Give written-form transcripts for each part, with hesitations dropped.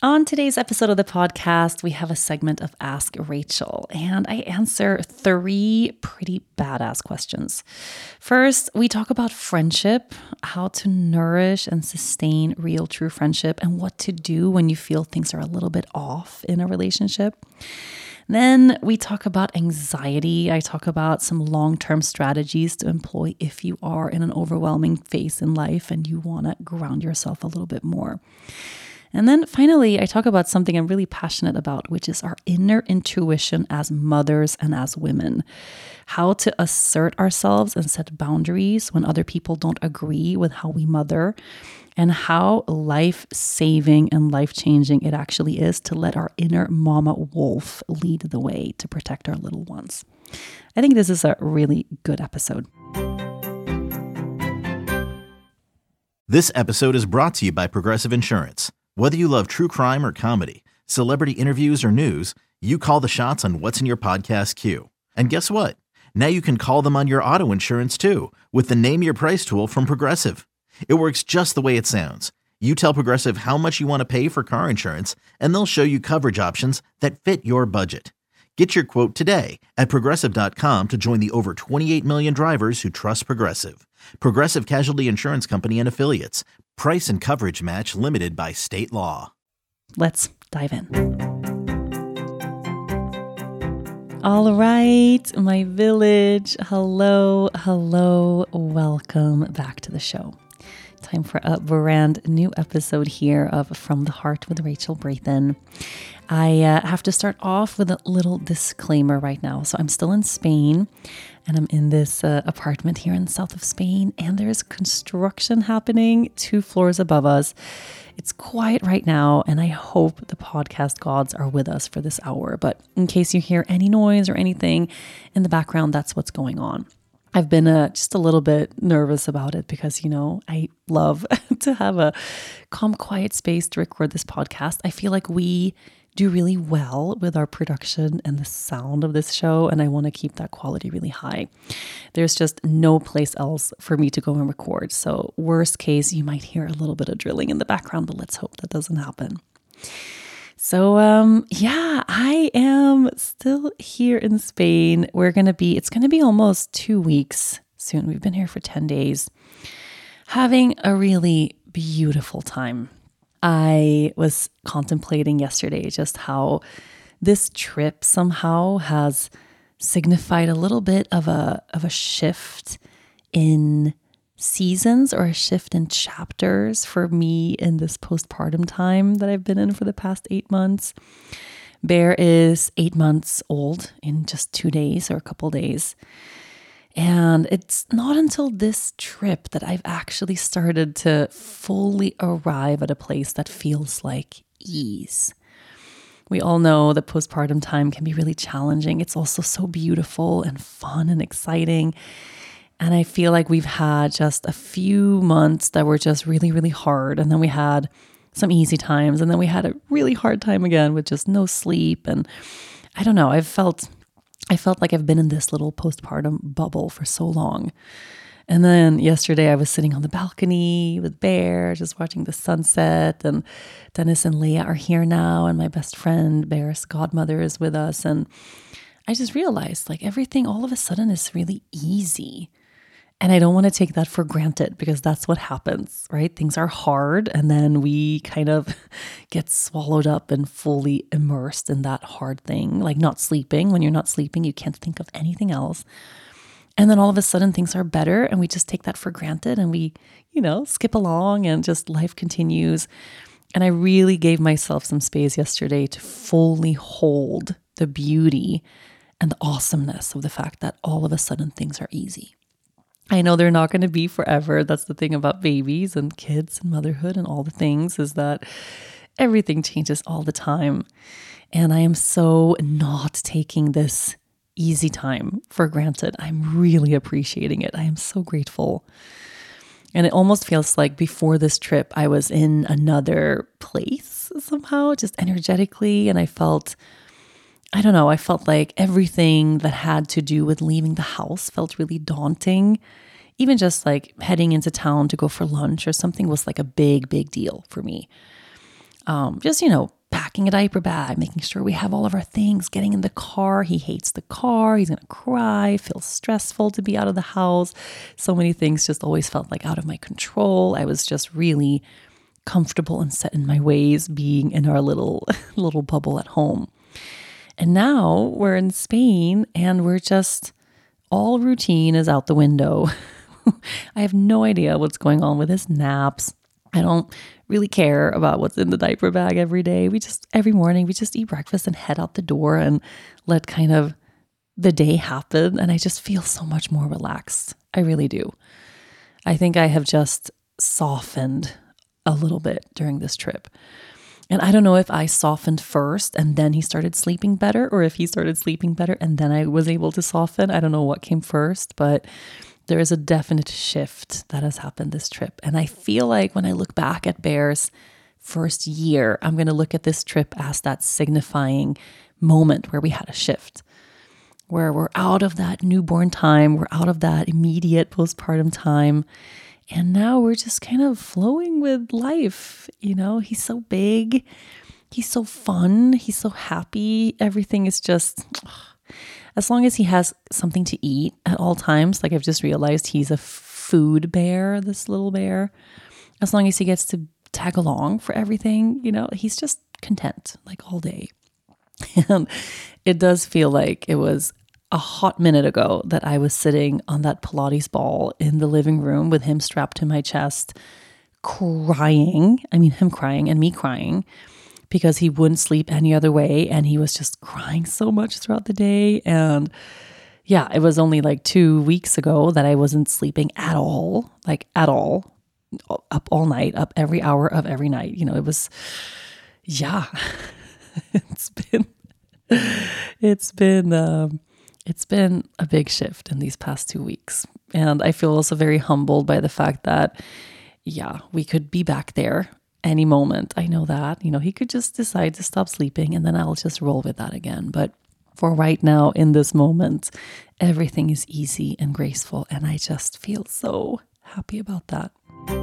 On today's episode of the podcast, we have a segment of Ask Rachel, and I answer 3 pretty badass questions. First, we talk about friendship, how to nourish and sustain real, true friendship, and what to do when you feel things are a little bit off in a relationship. Then we talk about anxiety. I talk about some long-term strategies to employ if you are in an overwhelming phase in life and you want to ground yourself a little bit more. And then finally, I talk about something I'm really passionate about, which is our inner intuition as mothers and as women. How to assert ourselves and set boundaries when other people don't agree with how we mother, and how life-saving and life-changing it actually is to let our inner mama wolf lead the way to protect our little ones. I think this is a really good episode. This episode is brought to you by Progressive Insurance. Whether you love true crime or comedy, celebrity interviews or news, you call the shots on what's in your podcast queue. And guess what? Now you can call them on your auto insurance too with the Name Your Price tool from Progressive. It works just the way it sounds. You tell Progressive how much you want to pay for car insurance, and they'll show you coverage options that fit your budget. Get your quote today at Progressive.com to join the over 28 million drivers who trust Progressive. Progressive Casualty Insurance Company and Affiliates. Price and coverage match limited by state law. Let's dive in. All right, my village. Hello. Welcome back to the show. Time for a brand new episode here of From the Heart with Rachel Brathen. I have to start off with a little disclaimer right now. So I'm still in Spain, and I'm in this apartment here in the south of Spain, and there's construction happening 2 floors above us. It's quiet right now, and I hope the podcast gods are with us for this hour. But in case you hear any noise or anything in the background, that's what's going on. I've been just a little bit nervous about it because, I love to have a calm, quiet space to record this podcast. I feel like we do really well with our production and the sound of this show, and I want to keep that quality really high. There's just no place else for me to go and record. So worst case, you might hear a little bit of drilling in the background, but let's hope that doesn't happen. So, I am still here in Spain. It's going to be almost 2 weeks soon. We've been here for 10 days, having a really beautiful time. I was contemplating yesterday just how this trip somehow has signified a little bit of a shift in seasons or a shift in chapters for me in this postpartum time that I've been in for the past 8 months. Bear is 8 months old in just 2 days or a couple days. And it's not until this trip that I've actually started to fully arrive at a place that feels like ease. We all know that postpartum time can be really challenging. It's also so beautiful and fun and exciting. And I feel like we've had just a few months that were just really, really hard. And then we had some easy times. And then we had a really hard time again with just no sleep. And I don't know, I felt like I've been in this little postpartum bubble for so long. And then yesterday I was sitting on the balcony with Bear, just watching the sunset. And Dennis and Leah are here now. And my best friend, Bear's godmother, is with us. And I just realized like everything all of a sudden is really easy. And I don't want to take that for granted because that's what happens, right? Things are hard and then we kind of get swallowed up and fully immersed in that hard thing, like not sleeping. When you're not sleeping, you can't think of anything else. And then all of a sudden things are better and we just take that for granted and we, skip along and just life continues. And I really gave myself some space yesterday to fully hold the beauty and the awesomeness of the fact that all of a sudden things are easy. I know they're not going to be forever. That's the thing about babies and kids and motherhood and all the things is that everything changes all the time. And I am so not taking this easy time for granted. I'm really appreciating it. I am so grateful. And it almost feels like before this trip, I was in another place somehow, just energetically. And I felt like everything that had to do with leaving the house felt really daunting. Even just like heading into town to go for lunch or something was like a big, big deal for me. Just, packing a diaper bag, making sure we have all of our things, getting in the car. He hates the car. He's going to cry, feels stressful to be out of the house. So many things just always felt like out of my control. I was just really comfortable and set in my ways being in our little bubble at home. And now we're in Spain and we're just, all routine is out the window. I have no idea what's going on with his naps. I don't really care about what's in the diaper bag every day. Every morning, we just eat breakfast and head out the door and let kind of the day happen. And I just feel so much more relaxed. I really do. I think I have just softened a little bit during this trip. And I don't know if I softened first and then he started sleeping better, or if he started sleeping better and then I was able to soften. I don't know what came first, but there is a definite shift that has happened this trip. And I feel like when I look back at Bear's first year, I'm going to look at this trip as that signifying moment where we had a shift, where we're out of that newborn time, we're out of that immediate postpartum time. And now we're just kind of flowing with life. He's so big. He's so fun. He's so happy. Everything is just, as long as he has something to eat at all times, like I've just realized he's a food bear, this little bear. As long as he gets to tag along for everything, he's just content like all day. And it does feel like it was a hot minute ago that I was sitting on that Pilates ball in the living room with him strapped to my chest, crying. I mean, him crying and me crying because he wouldn't sleep any other way. And he was just crying so much throughout the day. And yeah, it was only like 2 weeks ago that I wasn't sleeping at all, up all night, up every hour of every night. It was, yeah, it's been a big shift in these past 2 weeks. And I feel also very humbled by the fact that, we could be back there any moment. I know that, he could just decide to stop sleeping and then I'll just roll with that again. But for right now, in this moment, everything is easy and graceful. And I just feel so happy about that.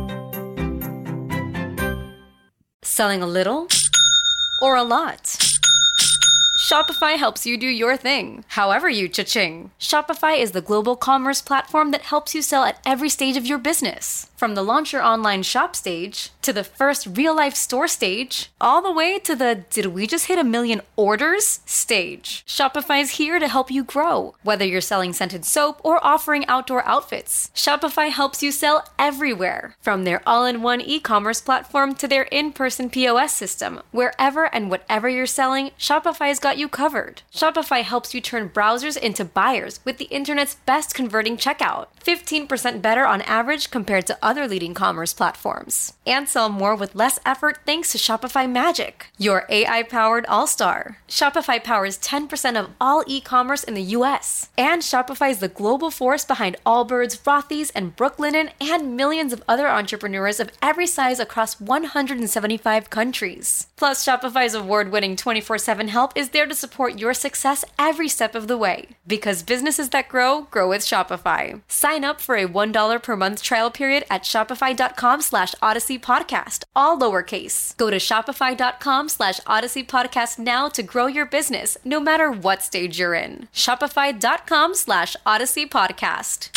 Selling a little or a lot? Shopify helps you do your thing, however you cha-ching. Shopify is the global commerce platform that helps you sell at every stage of your business. From the launch your online shop stage, to the first real-life store stage, all the way to the did we just hit 1 million orders stage. Shopify's here to help you grow. Whether you're selling scented soap or offering outdoor outfits, Shopify helps you sell everywhere. From their all-in-one e-commerce platform to their in-person POS system, wherever and whatever you're selling, Shopify's got you covered. Shopify helps you turn browsers into buyers with the internet's best converting checkout. 15% better on average compared to other leading commerce platforms. And sell more with less effort thanks to Shopify Magic, your AI-powered all-star. Shopify powers 10% of all e-commerce in the US. And Shopify is the global force behind Allbirds, Rothy's, and Brooklinen, and millions of other entrepreneurs of every size across 175 countries. Plus, Shopify's award-winning 24/7 help is there to support your success every step of the way. Because businesses that grow with Shopify. Sign up for a $1 per month trial period at shopify.com/Odyssey Podcast, all lowercase. Go to shopify.com/Odyssey Podcast now to grow your business, no matter what stage you're in. Shopify.com/Odyssey Podcast.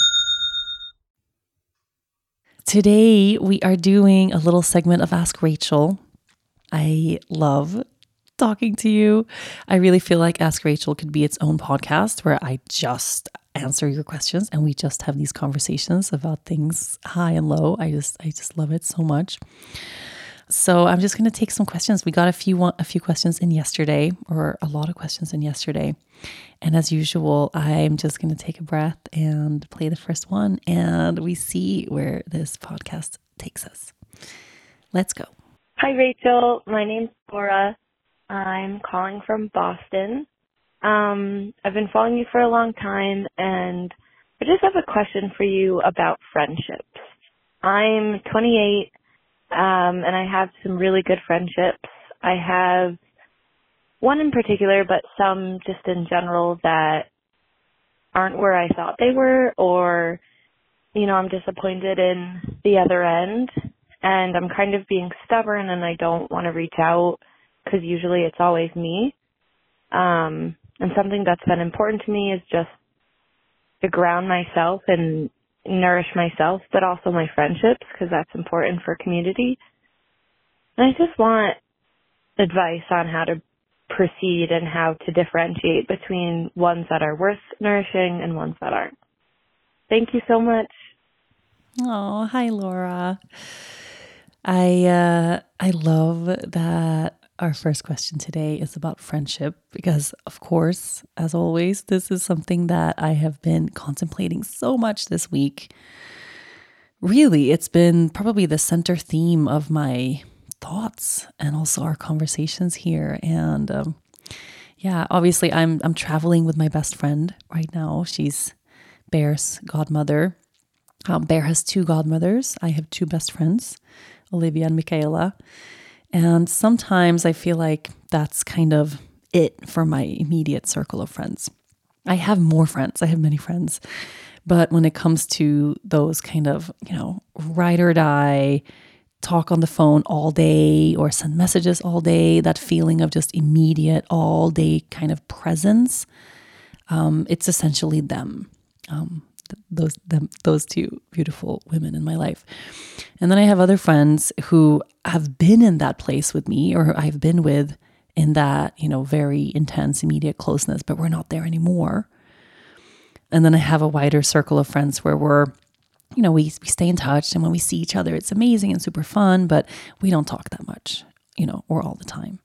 Today, we are doing a little segment of Ask Rachel. I love talking to you. I really feel like Ask Rachel could be its own podcast where I just answer your questions and we just have these conversations about things high and low. I just love it so much. So I'm just going to take some questions. We got a few questions in yesterday, or a lot of questions in yesterday. And as usual, I'm just going to take a breath and play the first one, and we see where this podcast takes us. Let's go. Hi, Rachel. My name's Laura. I'm calling from Boston. I've been following you for a long time, and I just have a question for you about friendships. I'm 28, and I have some really good friendships. I have one in particular, but some just in general that aren't where I thought they were, or, I'm disappointed in the other end. and I'm kind of being stubborn and I don't want to reach out because usually it's always me. And something that's been important to me is just to ground myself and nourish myself, but also my friendships, because that's important for community. And I just want advice on how to proceed and how to differentiate between ones that are worth nourishing and ones that aren't. Thank you so much. Oh, hi, Laura. I love that our first question today is about friendship because, of course, as always, this is something that I have been contemplating so much this week. Really, it's been probably the center theme of my thoughts and also our conversations here. And yeah, obviously, I'm traveling with my best friend right now. She's Bear's godmother. Bear has 2 godmothers. I have 2 best friends, Olivia and Michaela. And sometimes I feel like that's kind of it for my immediate circle of friends. I have more friends. I have many friends. But when it comes to those kind of, ride or die, talk on the phone all day or send messages all day, that feeling of just immediate all day kind of presence, it's essentially them. Those 2 beautiful women in my life. And then I have other friends who have been in that place with me, or I've been with in that, very intense, immediate closeness, but we're not there anymore. And then I have a wider circle of friends where we're, we stay in touch, and when we see each other, it's amazing and super fun, but we don't talk that much, or all the time.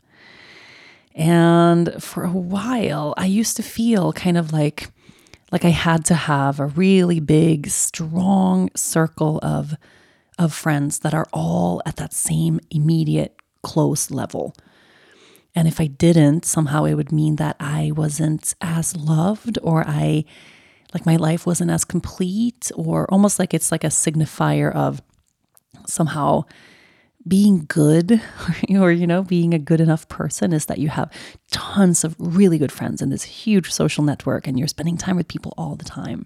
And for a while, I used to feel kind of like I had to have a really big, strong circle of friends that are all at that same immediate, close level. And if I didn't, somehow it would mean that I wasn't as loved, or my life wasn't as complete, or almost like it's like a signifier of somehow being good, or, being a good enough person is that you have tons of really good friends in this huge social network and you're spending time with people all the time.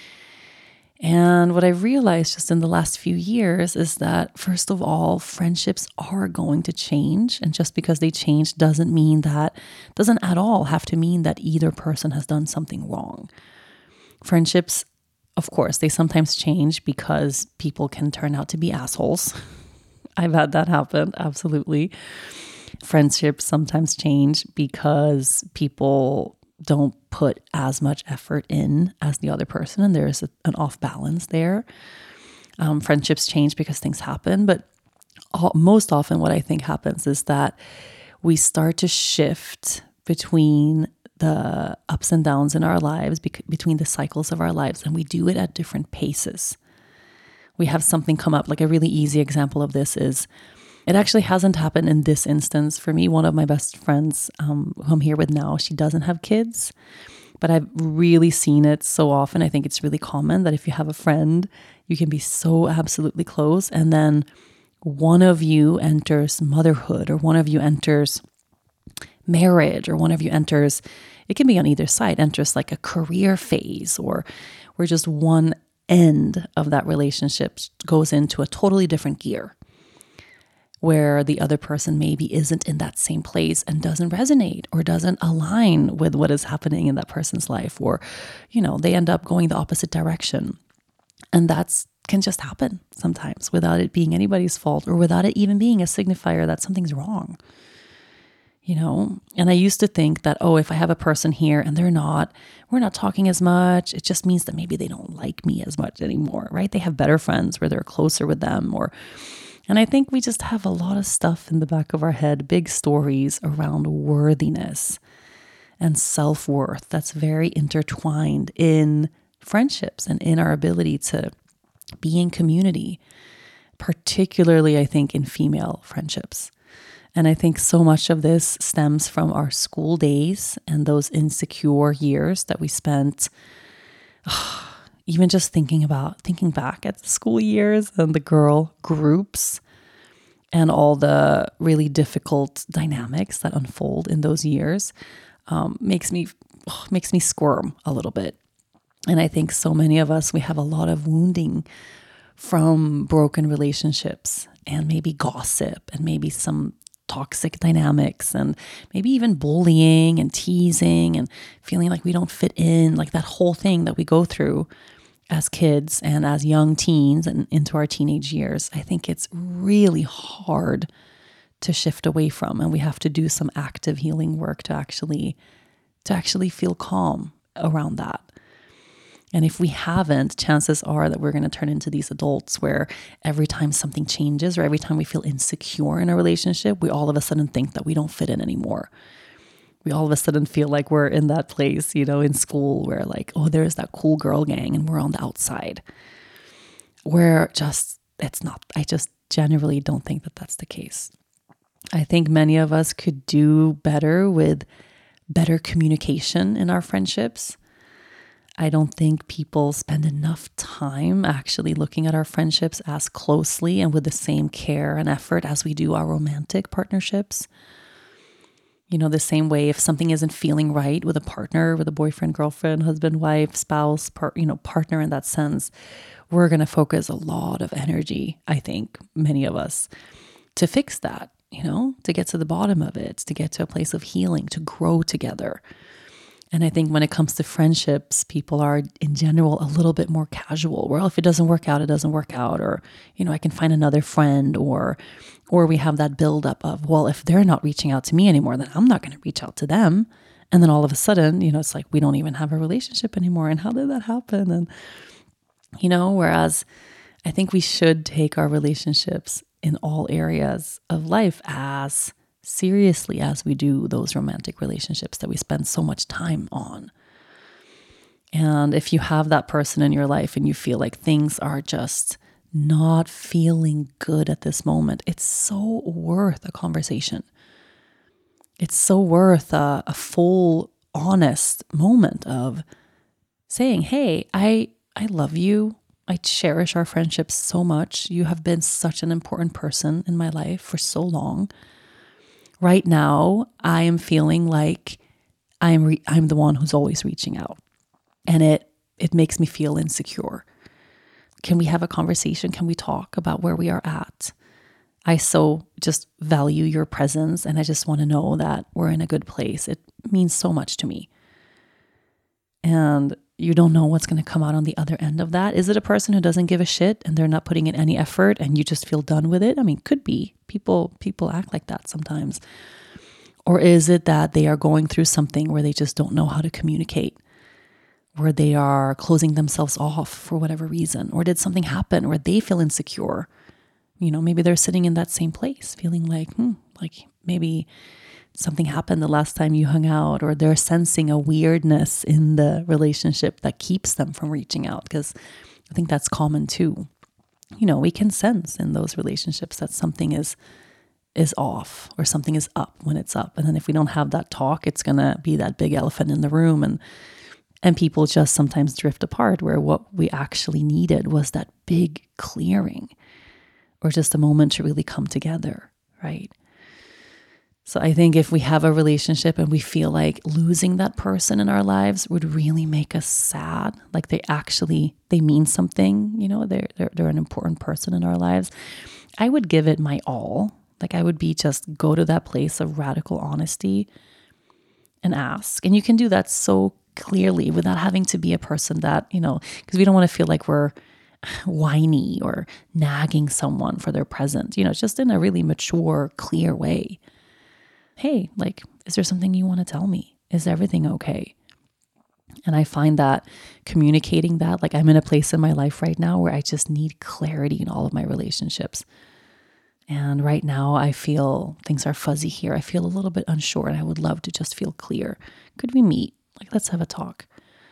And what I realized just in the last few years is that, first of all, friendships are going to change. And just because they change doesn't at all have to mean that either person has done something wrong. Friendships, of course, they sometimes change because people can turn out to be assholes. I've had that happen, absolutely. Friendships sometimes change because people don't put as much effort in as the other person, and there's an off balance there. Friendships change because things happen, but most often what I think happens is that we start to shift between the ups and downs in our lives, between the cycles of our lives, and we do it at different paces. We have something come up. Like a really easy example of this is, it actually hasn't happened in this instance for me. One of my best friends who I'm here with now, she doesn't have kids, but I've really seen it so often. I think it's really common that if you have a friend, you can be so absolutely close, and then one of you enters motherhood, or one of you enters marriage, or one of you enters, it can be on either side, enters like a career phase, or just one end of that relationship goes into a totally different gear, where the other person maybe isn't in that same place and doesn't resonate or doesn't align with what is happening in that person's life, or, they end up going the opposite direction. And that can just happen sometimes without it being anybody's fault, or without it even being a signifier that something's wrong. And I used to think that, if I have a person here and we're not talking as much, it just means that maybe they don't like me as much anymore, right? They have better friends where they're closer with them, and I think we just have a lot of stuff in the back of our head, big stories around worthiness and self-worth that's very intertwined in friendships and in our ability to be in community, particularly, I think, in female friendships. And I think so much of this stems from our school days and those insecure years that we spent, even just thinking back at the school years and the girl groups and all the really difficult dynamics that unfold in those years, makes me squirm a little bit. And I think so many of us, we have a lot of wounding from broken relationships and maybe gossip and maybe some toxic dynamics and maybe even bullying and teasing and feeling like we don't fit in, like that whole thing that we go through as kids and as young teens and into our teenage years. I think it's really hard to shift away from, and we have to do some active healing work to actually feel calm around that. And if we haven't, chances are that we're going to turn into these adults where every time something changes or every time we feel insecure in a relationship, we all of a sudden think that we don't fit in anymore. We all of a sudden feel like we're in that place, in school where like, oh, there's that cool girl gang and we're on the outside. Where I just generally don't think that that's the case. I think many of us could do better with better communication in our friendships. I don't think people spend enough time actually looking at our friendships as closely and with the same care and effort as we do our romantic partnerships. The same way if something isn't feeling right with a partner, with a boyfriend, girlfriend, husband, wife, spouse, partner in that sense, we're going to focus a lot of energy, I think, many of us, to fix that, to get to the bottom of it, to get to a place of healing, to grow together. And I think when it comes to friendships, people are in general a little bit more casual. Well, if it doesn't work out, it doesn't work out. Or, I can find another friend, or we have that buildup of, well, if they're not reaching out to me anymore, then I'm not going to reach out to them. And then all of a sudden, it's like we don't even have a relationship anymore. And how did that happen? And, whereas I think we should take our relationships in all areas of life as seriously as we do those romantic relationships that we spend so much time on. And if you have that person in your life and you feel like things are just not feeling good at this moment, it's so worth a conversation. It's so worth a full, honest moment of saying, hey, I love you. I cherish our friendship so much. You have been such an important person in my life for so long. Right now, I am feeling like I'm the one who's always reaching out, and it makes me feel insecure. Can we have a conversation? Can we talk about where we are at? I so just value your presence, and I just want to know that we're in a good place. It means so much to me. And you don't know what's going to come out on the other end of that. Is it a person who doesn't give a shit and they're not putting in any effort and you just feel done with it? I mean, could be. People act like that sometimes. Or is it that they are going through something where they just don't know how to communicate, where they are closing themselves off for whatever reason? Or did something happen where they feel insecure? Maybe they're sitting in that same place feeling like maybe something happened the last time you hung out, or they're sensing a weirdness in the relationship that keeps them from reaching out. Because I think that's common too. We can sense in those relationships that something is off or something is up when it's up. And then if we don't have that talk, it's going to be that big elephant in the room, and people just sometimes drift apart, where what we actually needed was that big clearing or just a moment to really come together, right? So I think if we have a relationship and we feel like losing that person in our lives would really make us sad, like they mean something, they're an important person in our lives, I would give it my all. Like I would go to that place of radical honesty and ask. And you can do that so clearly without having to be a person that, because we don't want to feel like we're whiny or nagging someone for their present, just in a really mature, clear way. Hey, is there something you want to tell me? Is everything okay? And I find that communicating that, I'm in a place in my life right now where I just need clarity in all of my relationships. And right now I feel things are fuzzy here. I feel a little bit unsure and I would love to just feel clear. Could we meet? Let's have a talk.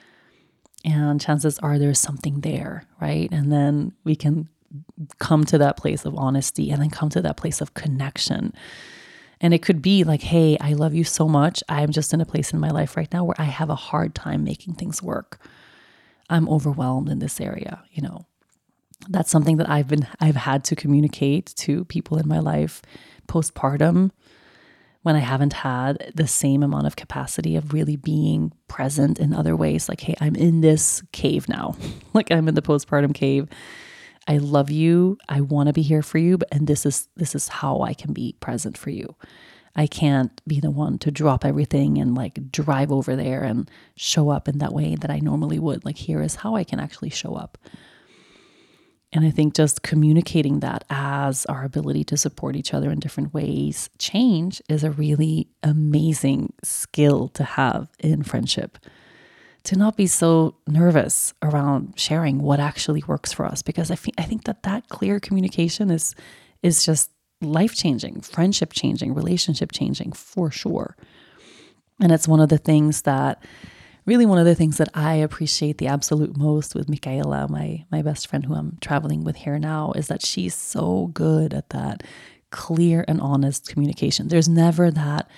And chances are there's something there, right? And then we can come to that place of honesty and then come to that place of connection. And it could be like, hey, I love you so much. I'm just in a place in my life right now where I have a hard time making things work. I'm overwhelmed in this area, That's something that I've had to communicate to people in my life postpartum, when I haven't had the same amount of capacity of really being present in other ways. Like, hey, I'm in this cave now. I'm in the postpartum cave. I love you. I want to be here for you, and this is how I can be present for you. I can't be the one to drop everything and like drive over there and show up in that way that I normally would. Like, here is how I can actually show up. And I think just communicating that as our ability to support each other in different ways change is a really amazing skill to have in friendship. To not be so nervous around sharing what actually works for us, because I think that clear communication is just life-changing, friendship-changing, relationship-changing for sure. And it's one of the things that I appreciate the absolute most with Michaela, my best friend who I'm traveling with here now, is that she's so good at that clear and honest communication. There's never that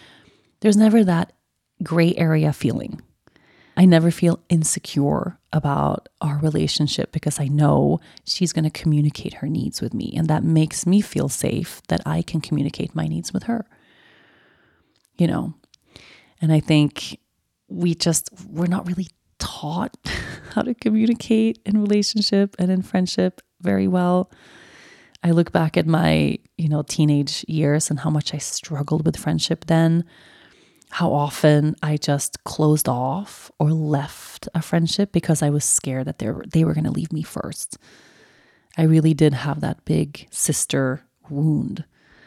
gray area feeling. I never feel insecure about our relationship because I know she's going to communicate her needs with me. And that makes me feel safe that I can communicate my needs with her. You know, and I think we're not really taught how to communicate in relationship and in friendship very well. I look back at my, teenage years and how much I struggled with friendship then. How often I just closed off or left a friendship because I was scared that they were going to leave me first. I really did have that big sister wound.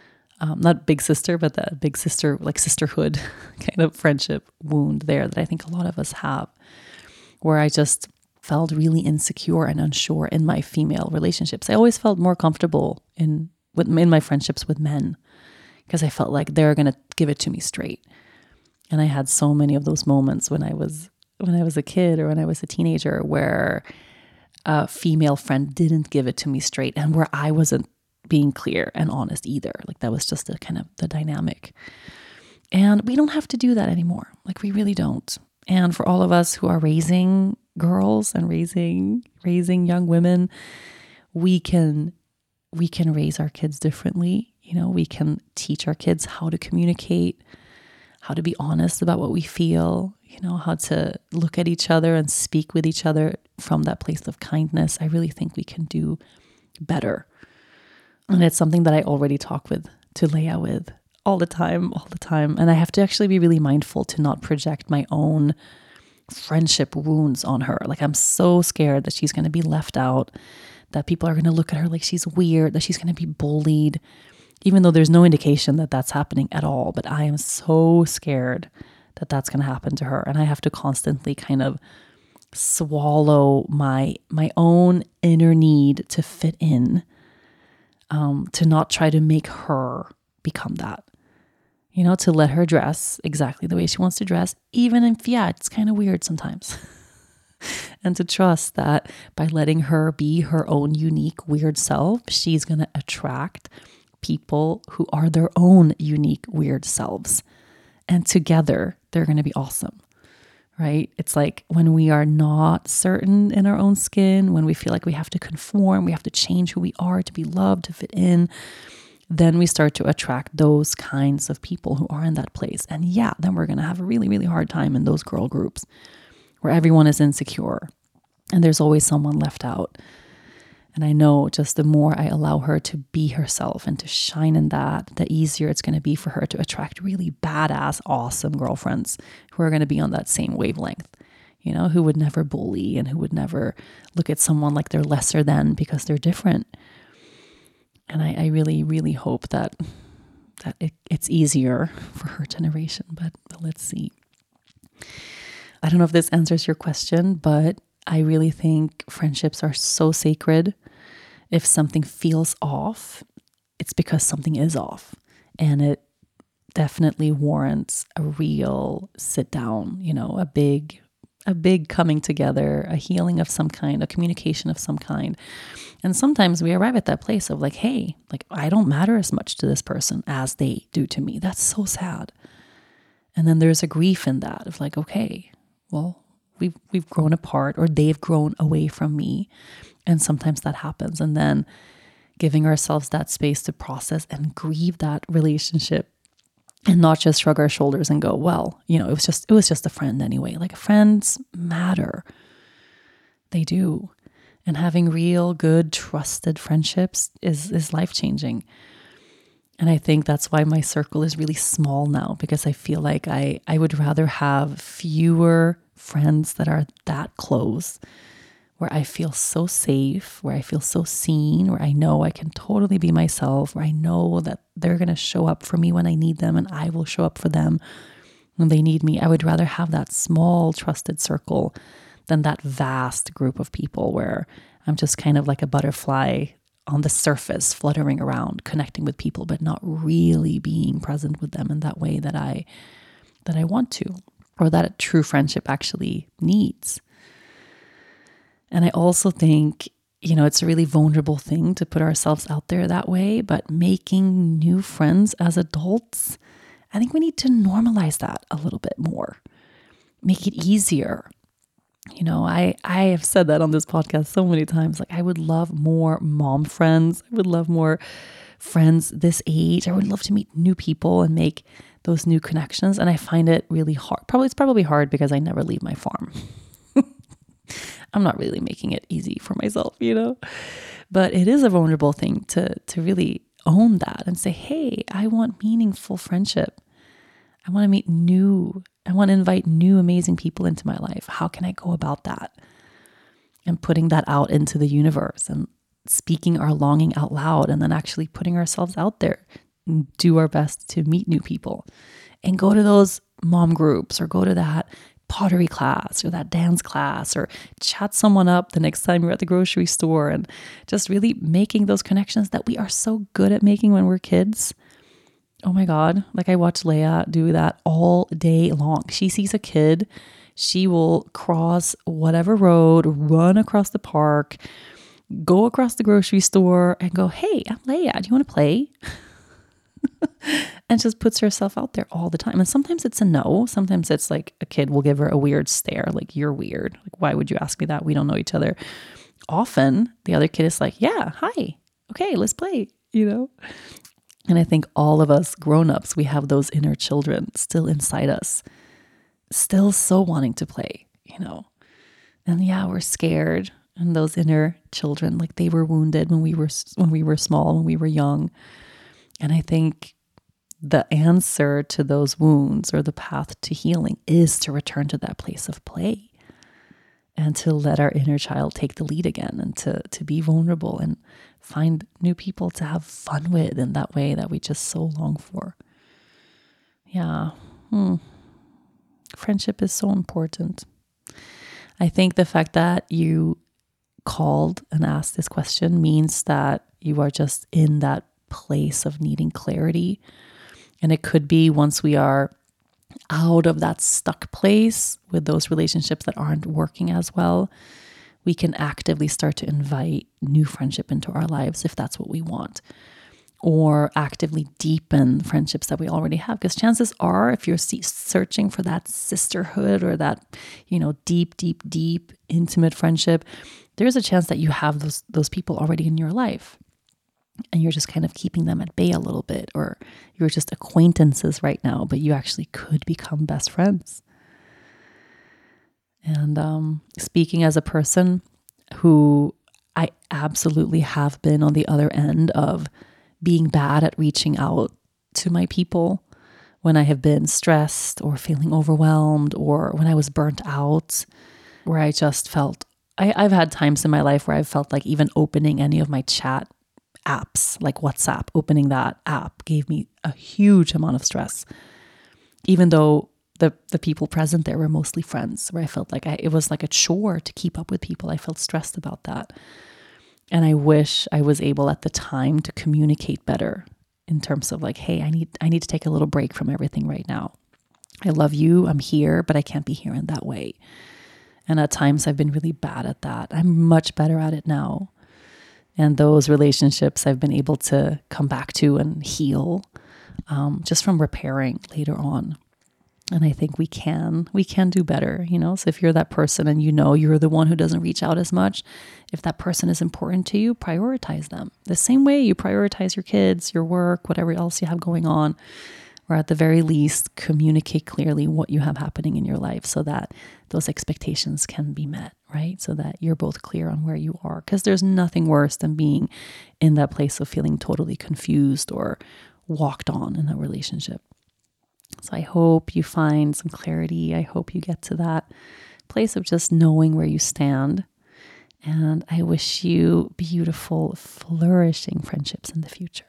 Not big sister, but that big sister, like sisterhood kind of friendship wound there that I think a lot of us have, where I just felt really insecure and unsure in my female relationships. I always felt more comfortable in my friendships with men because I felt like they're going to give it to me straight. And I had so many of those moments when I was a kid or when I was a teenager where a female friend didn't give it to me straight and where I wasn't being clear and honest either. Like, that was just the dynamic. And we don't have to do that anymore. Like, we really don't. And for all of us who are raising girls and raising young women, we can raise our kids differently. We can teach our kids how to communicate, how to be honest about what we feel, how to look at each other and speak with each other from that place of kindness. I really think we can do better. And it's something that I already talk to Leia with all the time. And I have to actually be really mindful to not project my own friendship wounds on her. Like, I'm so scared that she's going to be left out, that people are going to look at her like she's weird, that she's going to be bullied, even though there's no indication that that's happening at all. But I am so scared that that's going to happen to her. And I have to constantly kind of swallow my own inner need to fit in, to not try to make her become that, to let her dress exactly the way she wants to dress, even if, it's kind of weird sometimes. And to trust that by letting her be her own unique, weird self, she's going to attract people who are their own unique, weird selves. And together, they're going to be awesome, right? It's like when we are not certain in our own skin, when we feel like we have to conform, we have to change who we are to be loved, to fit in, then we start to attract those kinds of people who are in that place. And then we're going to have a really, really hard time in those girl groups where everyone is insecure and there's always someone left out. And I know just the more I allow her to be herself and to shine in that, the easier it's going to be for her to attract really badass, awesome girlfriends who are going to be on that same wavelength, who would never bully and who would never look at someone like they're lesser than because they're different. And I really, really hope that it's easier for her generation, but let's see. I don't know if this answers your question, but I really think friendships are so sacred. If something feels off, it's because something is off. And it definitely warrants a real sit down, a big coming together, a healing of some kind, a communication of some kind. And sometimes we arrive at that place of like, hey, like, I don't matter as much to this person as they do to me. That's so sad. And then there's a grief in that of like, okay, well, we've grown apart or they've grown away from me. And sometimes that happens. And then giving ourselves that space to process and grieve that relationship and not just shrug our shoulders and go, well, it was just a friend anyway. Like, friends matter. They do. And having real, good, trusted friendships is life-changing. And I think that's why my circle is really small now, because I feel like I would rather have fewer friends that are that close, where I feel so safe, where I feel so seen, where I know I can totally be myself, where I know that they're going to show up for me when I need them and I will show up for them when they need me. I would rather have that small, trusted circle than that vast group of people where I'm just kind of like a butterfly on the surface, fluttering around, connecting with people, but not really being present with them in that way that I want to, or that a true friendship actually needs. And I also think, it's a really vulnerable thing to put ourselves out there that way, but making new friends as adults, I think we need to normalize that a little bit more, make it easier. I have said that on this podcast so many times. Like, I would love more mom friends. I would love more friends this age. I would love to meet new people and make those new connections. And I find it really hard. It's probably hard because I never leave my farm. I'm not really making it easy for myself, but it is a vulnerable thing to really own that and say, hey, I want meaningful friendship. I want to invite new amazing people into my life. How can I go about that? And putting that out into the universe and speaking our longing out loud, and then actually putting ourselves out there, do our best to meet new people and go to those mom groups, or go to that pottery class or that dance class, or chat someone up the next time you're at the grocery store, and just really making those connections that we are so good at making when we're kids. Oh my God. Like, I watch Leia do that all day long. She sees a kid, she will cross whatever road, run across the park, go across the grocery store and go, hey, I'm Leia. Do you want to play? And just puts herself out there all the time. And sometimes it's a no. Sometimes it's like a kid will give her a weird stare. Like, you're weird. Like, why would you ask me that? We don't know each other. Often the other kid is like, yeah, hi. Okay, let's play, And I think all of us grown-ups, we have those inner children still inside us, still so wanting to play, And yeah, we're scared. And those inner children, like, they were wounded when we were small, when we were young. And I think the answer to those wounds, or the path to healing, is to return to that place of play and to let our inner child take the lead again, and to be vulnerable and find new people to have fun with in that way that we just so long for. Yeah. Friendship is so important. I think the fact that you called and asked this question means that you are just in that place of needing clarity. And it could be, once we are out of that stuck place with those relationships that aren't working as well, we can actively start to invite new friendship into our lives if that's what we want, or actively deepen friendships that we already have. Because chances are, if you're searching for that sisterhood or that, deep, deep, deep, intimate friendship, there's a chance that you have those people already in your life. And you're just kind of keeping them at bay a little bit, or you're just acquaintances right now, but you actually could become best friends. And speaking as a person who I absolutely have been on the other end of being bad at reaching out to my people when I have been stressed or feeling overwhelmed, or when I was burnt out, where I just felt, I've had times in my life where I've felt like even opening any of my chat apps, like WhatsApp, opening that app gave me a huge amount of stress, even though the people present there were mostly friends, where I felt like it was like a chore to keep up with people. I felt stressed about that. And I wish I was able at the time to communicate better in terms of like, hey, I need to take a little break from everything right now. I love you, I'm here, but I can't be here in that way. And at times I've been really bad at that. I'm much better at it now. And those relationships I've been able to come back to and heal just from repairing later on. And I think we can do better, So if you're that person and you're the one who doesn't reach out as much, if that person is important to you, prioritize them. The same way you prioritize your kids, your work, whatever else you have going on, or at the very least, communicate clearly what you have happening in your life so that those expectations can be met, right? So that you're both clear on where you are, because there's nothing worse than being in that place of feeling totally confused or walked on in a relationship. So I hope you find some clarity. I hope you get to that place of just knowing where you stand. And I wish you beautiful, flourishing friendships in the future.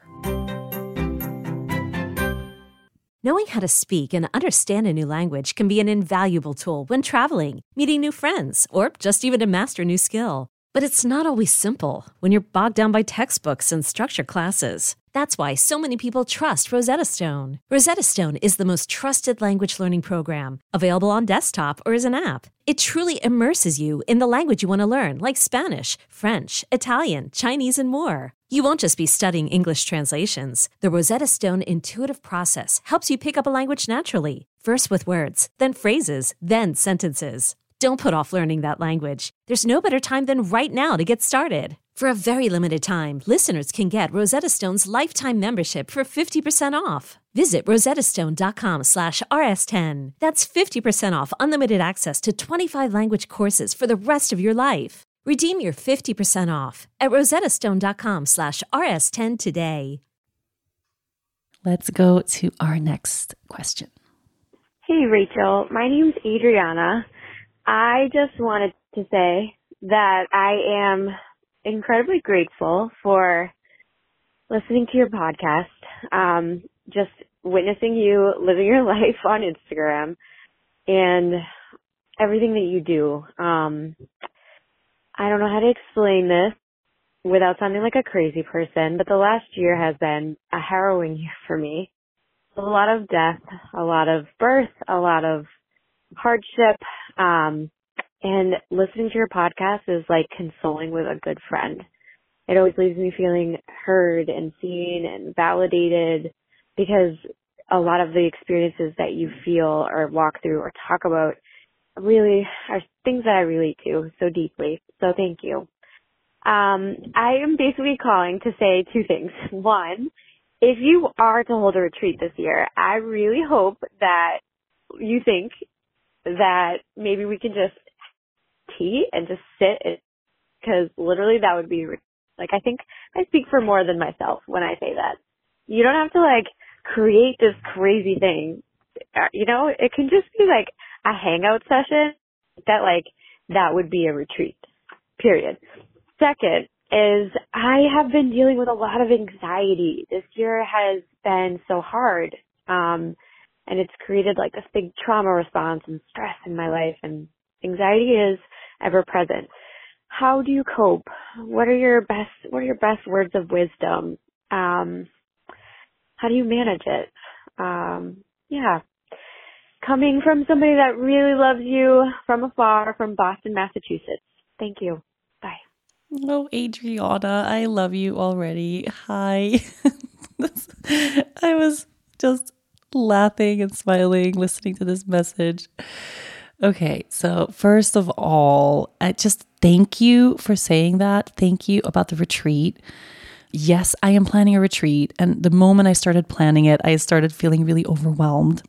Knowing how to speak and understand a new language can be an invaluable tool when traveling, meeting new friends, or just even to master a new skill. But it's not always simple when you're bogged down by textbooks and structure classes. That's why so many people trust Rosetta Stone. Rosetta Stone is the most trusted language learning program, available on desktop or as an app. It truly immerses you in the language you want to learn, like Spanish, French, Italian, Chinese, and more. You won't just be studying English translations. The Rosetta Stone intuitive process helps you pick up a language naturally, first with words, then phrases, then sentences. Don't put off learning that language. There's no better time than right now to get started. For a very limited time, listeners can get Rosetta Stone's lifetime membership for 50% off. Visit rosettastone.com/rs10. That's 50% off unlimited access to 25 language courses for the rest of your life. Redeem your 50% off at rosettastone.com/rs10 today. Let's go to our next question. Hey, Rachel. My name's Adriana. I just wanted to say that I am incredibly grateful for listening to your podcast, just witnessing you living your life on Instagram and everything that you do. I don't know how to explain this without sounding like a crazy person, but the last year has been a harrowing year for me. A lot of death, a lot of birth, a lot of hardship, and listening to your podcast is like consoling with a good friend. It always leaves me feeling heard and seen and validated, because a lot of the experiences that you feel or walk through or talk about really are things that I relate to so deeply. So thank you. I am basically calling to say two things. One, if you are to hold a retreat this year, I really hope that you think that maybe we can just tea and just sit, because literally that would be, like, I think I speak for more than myself when I say that. You don't have to like create this crazy thing. You know, it can just be like a hangout session that would be a retreat, period. Second is I have been dealing with a lot of anxiety. This year has been so hard. And it's created like this big trauma response and stress in my life, and anxiety is ever present. How do you cope? What are your best words of wisdom? How do you manage it? Coming from somebody that really loves you from afar, from Boston, Massachusetts. Thank you. Bye. Oh, Adriana, I love you already. Hi. I was just laughing and smiling listening to this message. Okay, so first of all, I just thank you for saying that. Thank you about the retreat. Yes, I am planning a retreat, and the moment I started planning it, I started feeling really overwhelmed.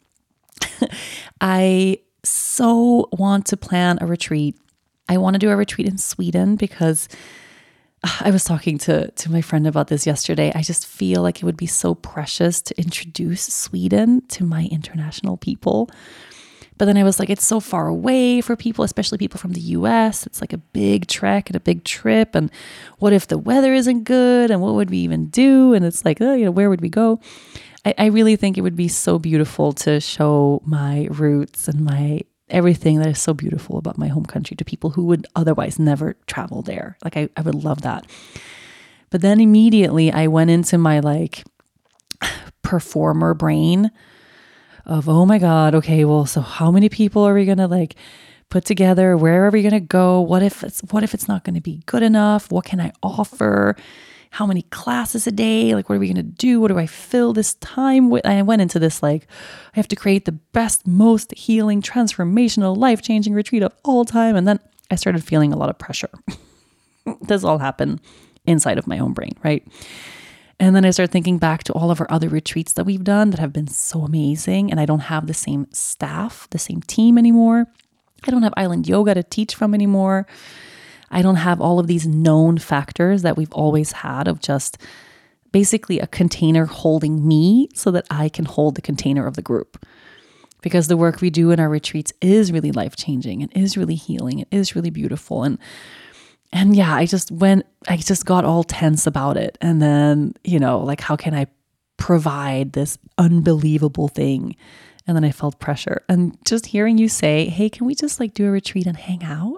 I so want to plan a retreat. I want to do a retreat in Sweden, because I was talking to my friend about this yesterday. I just feel like it would be so precious to introduce Sweden to my international people. But then I was like, it's so far away for people, especially people from the US. It's like a big trek and a big trip. And what if the weather isn't good? And what would we even do? And it's like, where would we go? I really think it would be so beautiful to show my roots and my everything that is so beautiful about my home country to people who would otherwise never travel there. Like I would love that. But then immediately I went into my like performer brain of, oh my God, okay, well, so how many people are we going to like put together? Where are we going to go? What if it's not going to be good enough? What can I offer? How many classes a day? Like, what are we going to do? What do I fill this time with? And I went into this like, I have to create the best, most healing, transformational, life-changing retreat of all time. And then I started feeling a lot of pressure. This all happened inside of my own brain, right? And then I started thinking back to all of our other retreats that we've done that have been so amazing. And I don't have the same staff, the same team anymore. I don't have island yoga to teach from anymore. I don't have all of these known factors that we've always had of just basically a container holding me so that I can hold the container of the group. Because the work we do in our retreats is really life-changing and is really healing. It is really beautiful. And yeah, I just got all tense about it. And then, like, how can I provide this unbelievable thing? And then I felt pressure. And just hearing you say, hey, can we just like do a retreat and hang out?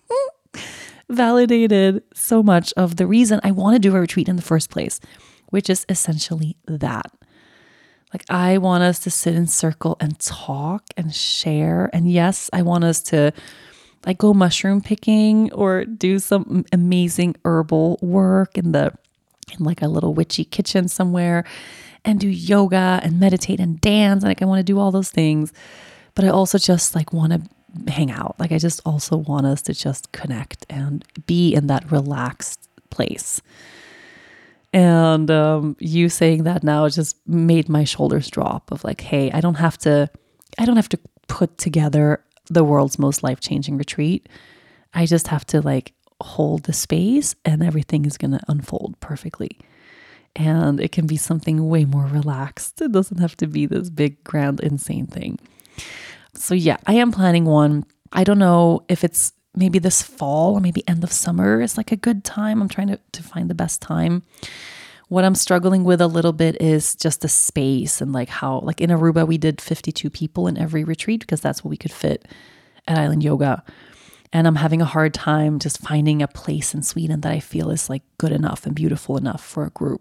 Validated so much of the reason I want to do a retreat in the first place, which is essentially that. Like, I want us to sit in circle and talk and share. And yes, I want us to like go mushroom picking or do some amazing herbal work in like a little witchy kitchen somewhere and do yoga and meditate and dance. Like, I want to do all those things, but I also just like want to hang out. Like, I just also want us to just connect and be in that relaxed place. And you saying that now just made my shoulders drop of like, hey, I don't have to put together the world's most life-changing retreat. I just have to like hold the space and everything is going to unfold perfectly. And it can be something way more relaxed. It doesn't have to be this big, grand, insane thing. So yeah, I am planning one. I don't know if it's maybe this fall or maybe end of summer is like a good time. I'm trying to find the best time. What I'm struggling with a little bit is just the space and like how, like in Aruba, we did 52 people in every retreat because that's what we could fit at Island Yoga. And I'm having a hard time just finding a place in Sweden that I feel is like good enough and beautiful enough for a group.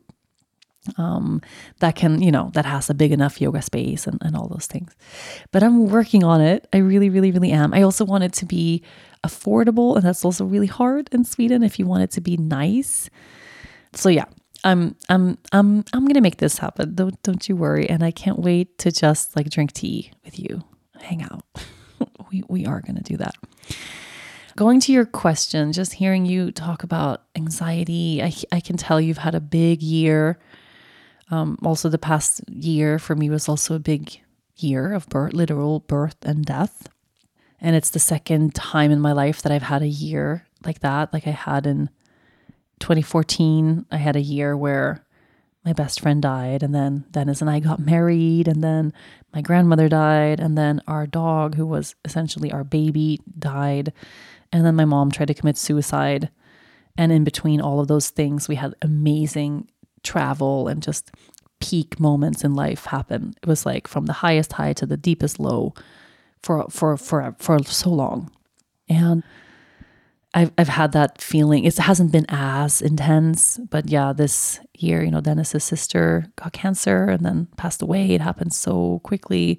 That can, that has a big enough yoga space and all those things. But I'm working on it. I really, really, really am. I also want it to be affordable, and that's also really hard in Sweden if you want it to be nice. So yeah, I'm gonna make this happen. Don't you worry. And I can't wait to just like drink tea with you, hang out. we are gonna do that. Going to your question, just hearing you talk about anxiety, I can tell you've had a big year. Also, the past year for me was also a big year of literal birth and death. And it's the second time in my life that I've had a year like that. Like I had in 2014, I had a year where my best friend died, and then Dennis and I got married, and then my grandmother died, and then our dog, who was essentially our baby, died, and then my mom tried to commit suicide. And in between all of those things, we had amazing travel and just peak moments in life happen. It was like from the highest high to the deepest low for so long. And I've had that feeling. It hasn't been as intense, but yeah, this year, Dennis's sister got cancer and then passed away. It happened so quickly.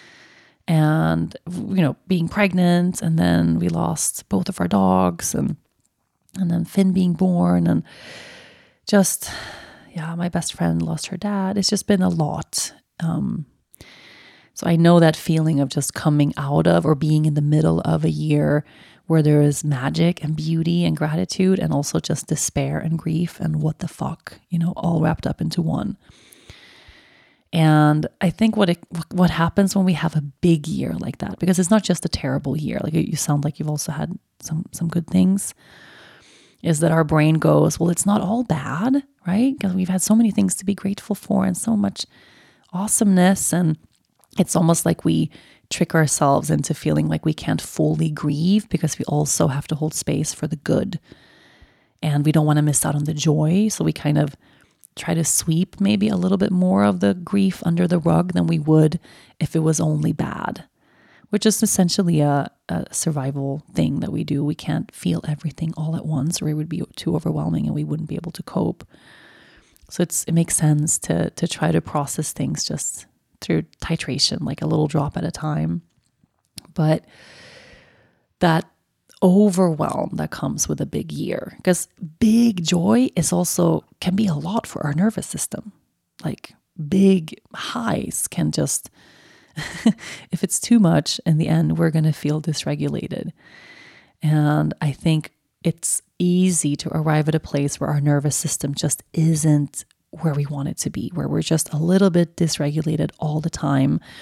And, being pregnant, and then we lost both of our dogs, and then Finn being born, and just, yeah, my best friend lost her dad. It's just been a lot. So I know that feeling of just coming out of or being in the middle of a year where there is magic and beauty and gratitude, and also just despair and grief and what the fuck, all wrapped up into one. And I think what happens when we have a big year like that, because it's not just a terrible year, like you sound like you've also had some good things, is that our brain goes, well, it's not all bad, right? Because we've had so many things to be grateful for and so much awesomeness. And it's almost like we trick ourselves into feeling like we can't fully grieve because we also have to hold space for the good. And we don't want to miss out on the joy. So we kind of try to sweep maybe a little bit more of the grief under the rug than we would if it was only bad, which is essentially a survival thing that we do. We can't feel everything all at once, or it would be too overwhelming and we wouldn't be able to cope. So it makes sense to try to process things just through titration, like a little drop at a time. But that overwhelm that comes with a big year, because big joy can be a lot for our nervous system. Like big highs can just, if it's too much, in the end, we're going to feel dysregulated. And I think it's easy to arrive at a place where our nervous system just isn't where we want it to be, where we're just a little bit dysregulated all the time,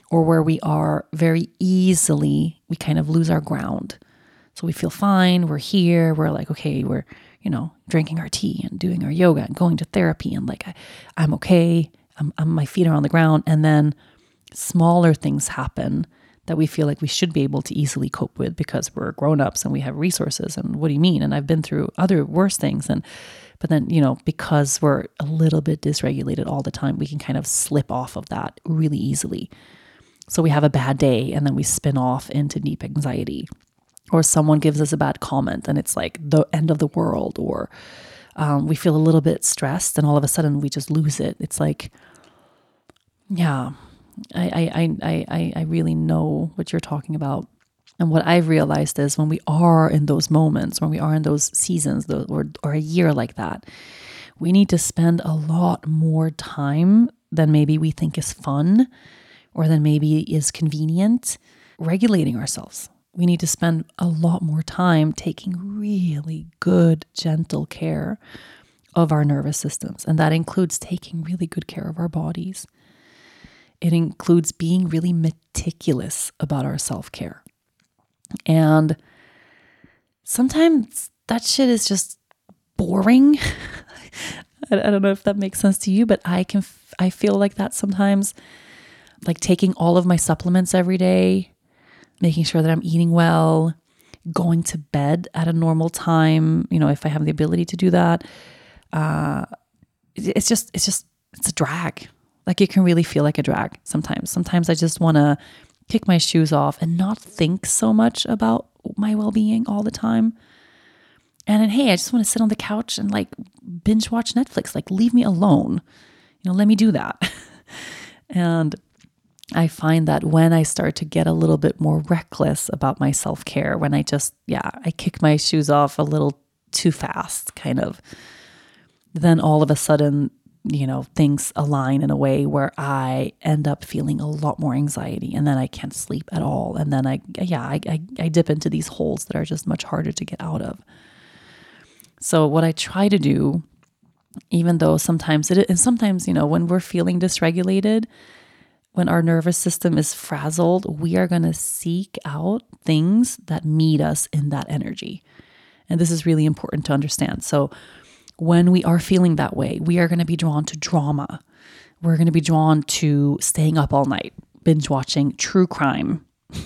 or where we are very easily, we kind of lose our ground. So we feel fine, we're here, we're like, okay, we're, drinking our tea and doing our yoga and going to therapy and like, I'm okay, my feet are on the ground. And then smaller things happen that we feel like we should be able to easily cope with because we're grown-ups and we have resources. And what do you mean? And I've been through other worse things. But then, because we're a little bit dysregulated all the time, we can kind of slip off of that really easily. So we have a bad day and then we spin off into deep anxiety. Or someone gives us a bad comment and it's like the end of the world. Or we feel a little bit stressed and all of a sudden we just lose it. It's like, yeah, I really know what you're talking about. And what I've realized is when we are in those moments, when we are in those seasons or a year like that, we need to spend a lot more time than maybe we think is fun or than maybe is convenient regulating ourselves. We need to spend a lot more time taking really good, gentle care of our nervous systems. And that includes taking really good care of our bodies. It includes being really meticulous about our self-care. And sometimes that shit is just boring. I don't know if that makes sense to you, but I feel like that sometimes, like taking all of my supplements every day, making sure that I'm eating well, going to bed at a normal time, if I have the ability to do that. It's a drag. Like it can really feel like a drag sometimes. Sometimes I just want to kick my shoes off and not think so much about my well-being all the time. And then, hey, I just want to sit on the couch and like binge watch Netflix. Like leave me alone. Let me do that. And I find that when I start to get a little bit more reckless about my self-care, when I kick my shoes off a little too fast, kind of, then all of a sudden, things align in a way where I end up feeling a lot more anxiety and then I can't sleep at all. And then I dip into these holes that are just much harder to get out of. So what I try to do, even though sometimes when we're feeling dysregulated, when our nervous system is frazzled, we are going to seek out things that meet us in that energy. And this is really important to understand. So when we are feeling that way, we are going to be drawn to drama. We're going to be drawn to staying up all night, binge watching true crime,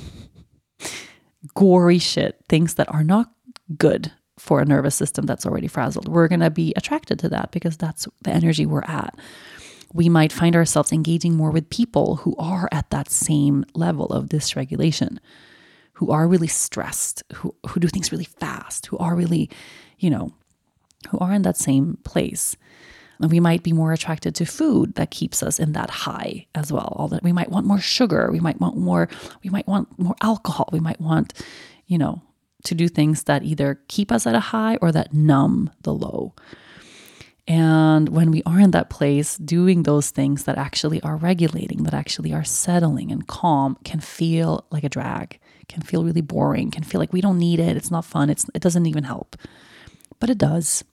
gory shit, things that are not good for a nervous system that's already frazzled. We're going to be attracted to that because that's the energy we're at. We might find ourselves engaging more with people who are at that same level of dysregulation, who are really stressed, who do things really fast, who are really, who are in that same place. And we might be more attracted to food that keeps us in that high as well. We might want more sugar. We might want more alcohol. We might want, to do things that either keep us at a high or that numb the low. And when we are in that place, doing those things that actually are regulating, that actually are settling and calm, can feel like a drag, can feel really boring, can feel like we don't need it. It's not fun. It doesn't even help. But it does.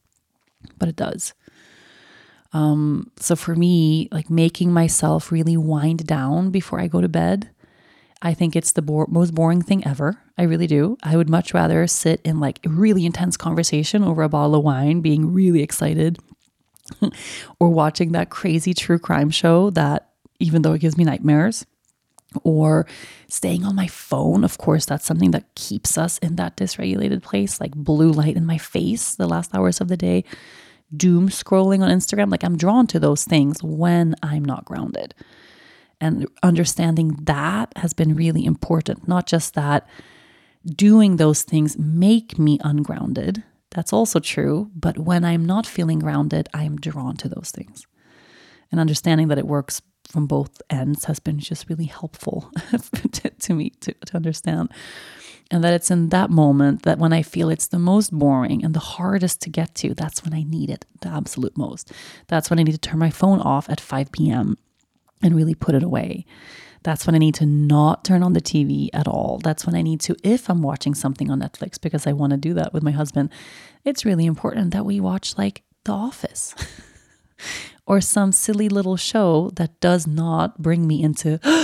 So for me, like making myself really wind down before I go to bed, I think it's the most boring thing ever. I really do. I would much rather sit in like a really intense conversation over a bottle of wine, being really excited, or watching that crazy true crime show that, even though it gives me nightmares, or staying on my phone. Of course, that's something that keeps us in that dysregulated place, like blue light in my face the last hours of the day, doom scrolling on Instagram. Like I'm drawn to those things when I'm not grounded. And understanding that has been really important. Not just that doing those things make me ungrounded. That's also true. But when I'm not feeling grounded, I am drawn to those things. And understanding that it works from both ends has been just really helpful to me to understand. And that it's in that moment that when I feel it's the most boring and the hardest to get to, that's when I need it the absolute most. That's when I need to turn my phone off at 5 p.m. and really put it away. That's when I need to not turn on the TV at all. That's when I need to, if I'm watching something on Netflix, because I want to do that with my husband, it's really important that we watch like The Office or some silly little show that does not bring me into,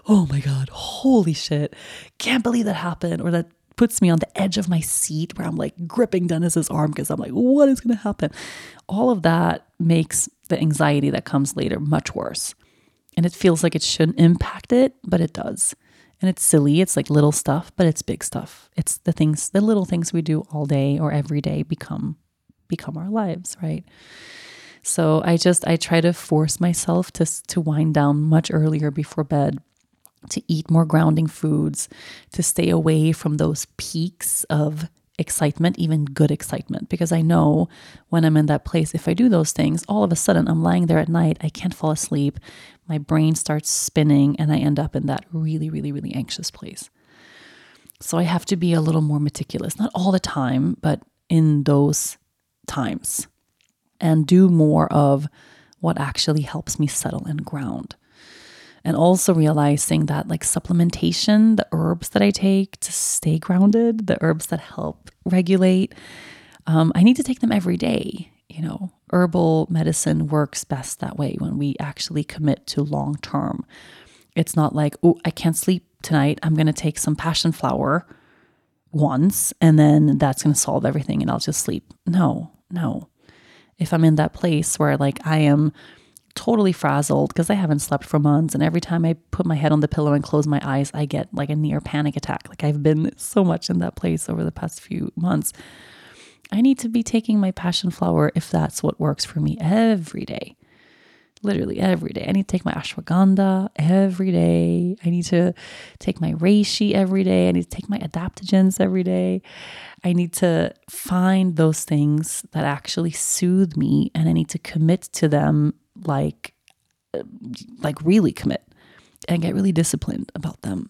oh my God, holy shit, can't believe that happened. Or that puts me on the edge of my seat where I'm like gripping Dennis's arm because I'm like, what is going to happen? All of that makes the anxiety that comes later much worse. And it feels like it shouldn't impact it, but it does. And it's silly. It's like little stuff, but it's big stuff. It's the little things we do all day or every day become our lives, right? So I try to force myself to wind down much earlier before bed, to eat more grounding foods, to stay away from those peaks of excitement, even good excitement, because I know when I'm in that place, if I do those things, all of a sudden I'm lying there at night, I can't fall asleep, my brain starts spinning, and I end up in that really, really, really anxious place. So I have to be a little more meticulous, not all the time, but in those times, and do more of what actually helps me settle and ground. And also realizing that like supplementation, the herbs that I take to stay grounded, the herbs that help regulate, I need to take them every day. You know, herbal medicine works best that way when we actually commit to long term. It's not like, oh, I can't sleep tonight, I'm going to take some passion flower once and then that's going to solve everything and I'll just sleep. No. If I'm in that place where like I am totally frazzled because I haven't slept for months, and every time I put my head on the pillow and close my eyes, I get like a near panic attack. Like I've been so much in that place over the past few months. I need to be taking my passion flower if that's what works for me every day. Literally every day. I need to take my ashwagandha every day. I need to take my reishi every day. I need to take my adaptogens every day. I need to find those things that actually soothe me, and I need to commit to them, like really commit and get really disciplined about them.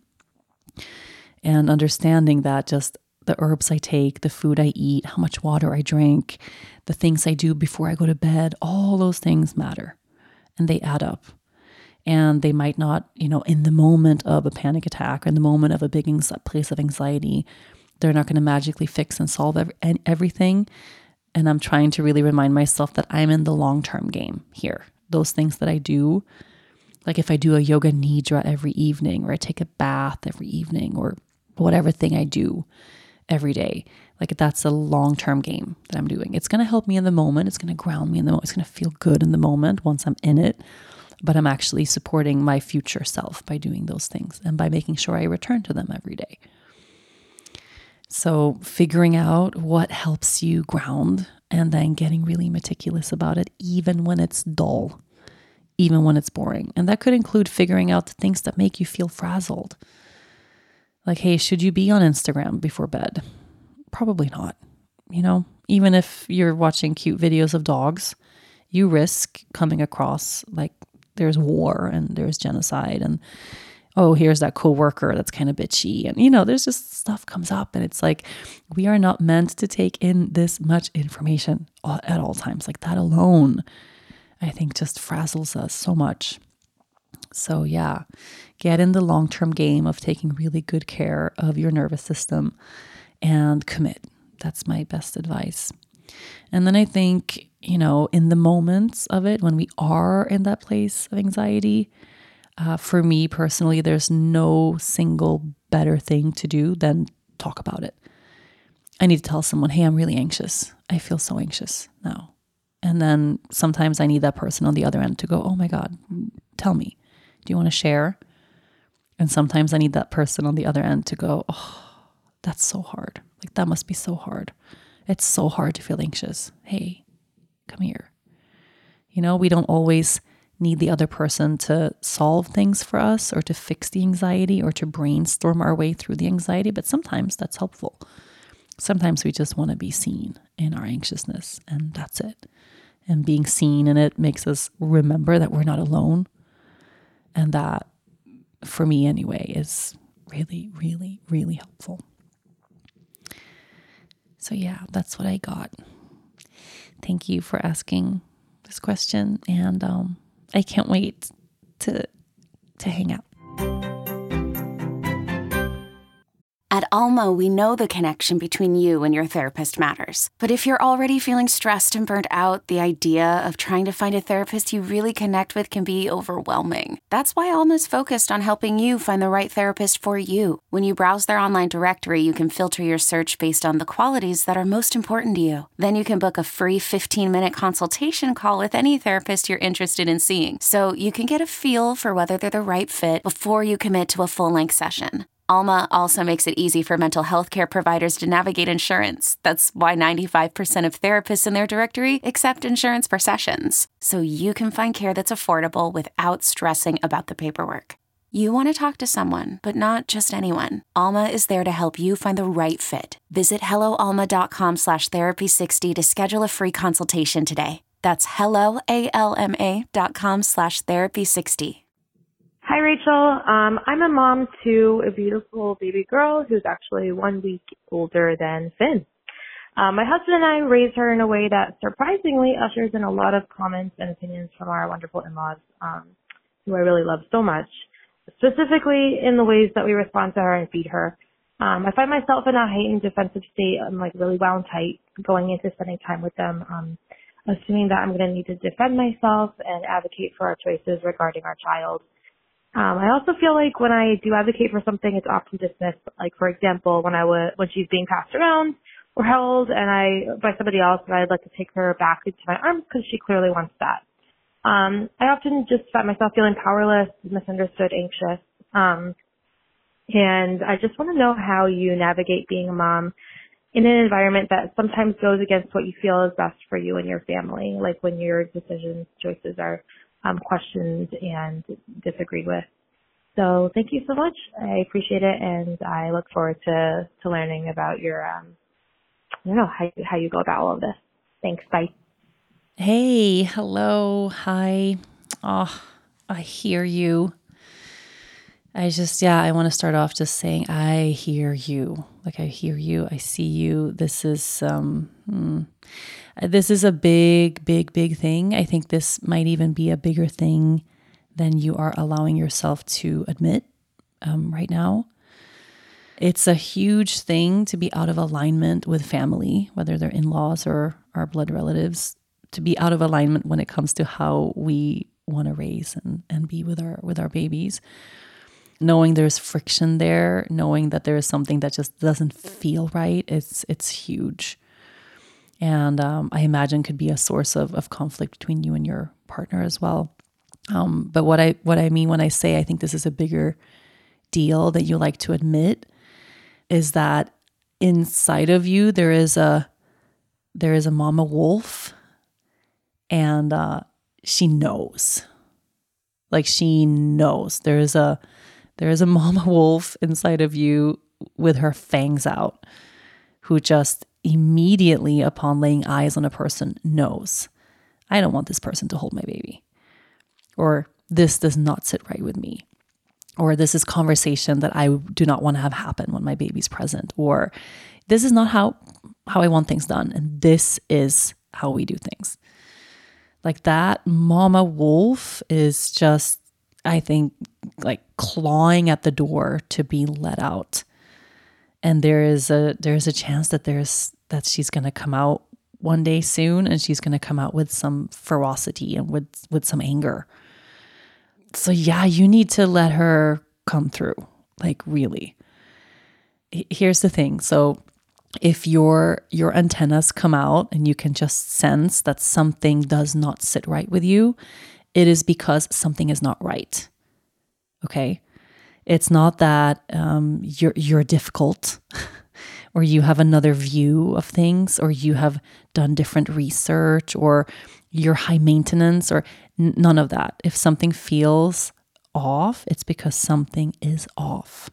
And understanding that just the herbs I take, the food I eat, how much water I drink, the things I do before I go to bed, all those things matter and they add up. And they might not, in the moment of a panic attack or in the moment of a big place of anxiety, they're not going to magically fix and solve everything. And I'm trying to really remind myself that I'm in the long-term game here. Those things that I do, like if I do a yoga nidra every evening, or I take a bath every evening, or whatever thing I do every day, like that's a long-term game that I'm doing. It's going to help me in the moment. It's going to ground me in the moment. It's going to feel good in the moment once I'm in it. But I'm actually supporting my future self by doing those things and by making sure I return to them every day. So figuring out what helps you ground and then getting really meticulous about it, even when it's dull, even when it's boring. And that could include figuring out the things that make you feel frazzled. Like, hey, should you be on Instagram before bed? Probably not. Even if you're watching cute videos of dogs, you risk coming across like there's war and there's genocide and oh, here's that coworker that's kind of bitchy. And, there's just stuff comes up and it's like, we are not meant to take in this much information at all times. Like that alone, I think just frazzles us so much. So yeah, get in the long-term game of taking really good care of your nervous system and commit. That's my best advice. And then I think, in the moments of it, when we are in that place of anxiety, for me personally, there's no single better thing to do than talk about it. I need to tell someone, hey, I'm really anxious. I feel so anxious now. And then sometimes I need that person on the other end to go, oh my God, tell me, do you want to share? And sometimes I need that person on the other end to go, oh, that's so hard. Like that must be so hard. It's so hard to feel anxious. Hey, come here. We don't always need the other person to solve things for us or to fix the anxiety or to brainstorm our way through the anxiety, but sometimes that's helpful. Sometimes we just want to be seen in our anxiousness, and that's it. And being seen in it makes us remember that we're not alone. And that, for me anyway, is really, really, really helpful. So yeah, that's what I got. Thank you for asking this question, and I can't wait to hang out. At Alma, we know the connection between you and your therapist matters. But if you're already feeling stressed and burnt out, the idea of trying to find a therapist you really connect with can be overwhelming. That's why Alma's focused on helping you find the right therapist for you. When you browse their online directory, you can filter your search based on the qualities that are most important to you. Then you can book a free 15-minute consultation call with any therapist you're interested in seeing, so you can get a feel for whether they're the right fit before you commit to a full-length session. Alma also makes it easy for mental health care providers to navigate insurance. That's why 95% of therapists in their directory accept insurance per sessions, so you can find care that's affordable without stressing about the paperwork. You want to talk to someone, but not just anyone. Alma is there to help you find the right fit. Visit helloalma.com/therapy60 to schedule a free consultation today. That's helloalma.com/therapy60. Hi, Rachel. I'm a mom to a beautiful baby girl who's actually 1 week older than Finn. My husband and I raised her in a way that surprisingly ushers in a lot of comments and opinions from our wonderful in-laws, who I really love so much, specifically in the ways that we respond to her and feed her. I find myself in a heightened defensive state. I'm like really wound tight going into spending time with them, assuming that I'm going to need to defend myself and advocate for our choices regarding our child. I also feel like when I do advocate for something, it's often dismissed. Like, for example, when she's being passed around or held by somebody else, and I'd like to take her back into my arms because she clearly wants that. I often just find myself feeling powerless, misunderstood, anxious. And I just want to know how you navigate being a mom in an environment that sometimes goes against what you feel is best for you and your family, like when your choices are questioned and disagreed with. So thank you so much. I appreciate it, and I look forward to learning about your, how you go about all of this. Thanks. Bye. Hey, hello, hi. Oh, I hear you. I want to start off just saying, I hear you. Like, I hear you. I see you. This is a big, big, big thing. I think this might even be a bigger thing than you are allowing yourself to admit right now. It's a huge thing to be out of alignment with family, whether they're in-laws or our blood relatives, to be out of alignment when it comes to how we want to raise and be with our babies. Knowing there's friction there, knowing that there is something that just doesn't feel right, it's huge. And I imagine could be a source of conflict between you and your partner as well. But what I mean when I say I think this is a bigger deal that you like to admit is that inside of you there is a mama wolf, and she knows. Like, she knows there is a mama wolf inside of you with her fangs out, who just immediately upon laying eyes on a person knows, I don't want this person to hold my baby, or this does not sit right with me, or this is conversation that I do not want to have happen when my baby's present, or this is not how I want things done, and this is how we do things. Like, that mama wolf is just, I think, like clawing at the door to be let out. And there is a chance that she's going to come out one day soon, and she's going to come out with some ferocity and with some anger. So yeah, you need to let her come through. Like, really. Here's the thing. So if your antennas come out and you can just sense that something does not sit right with you, it is because something is not right. Okay? It's not that you're difficult or you have another view of things, or you have done different research, or you're high maintenance, or none of that. If something feels off, it's because something is off.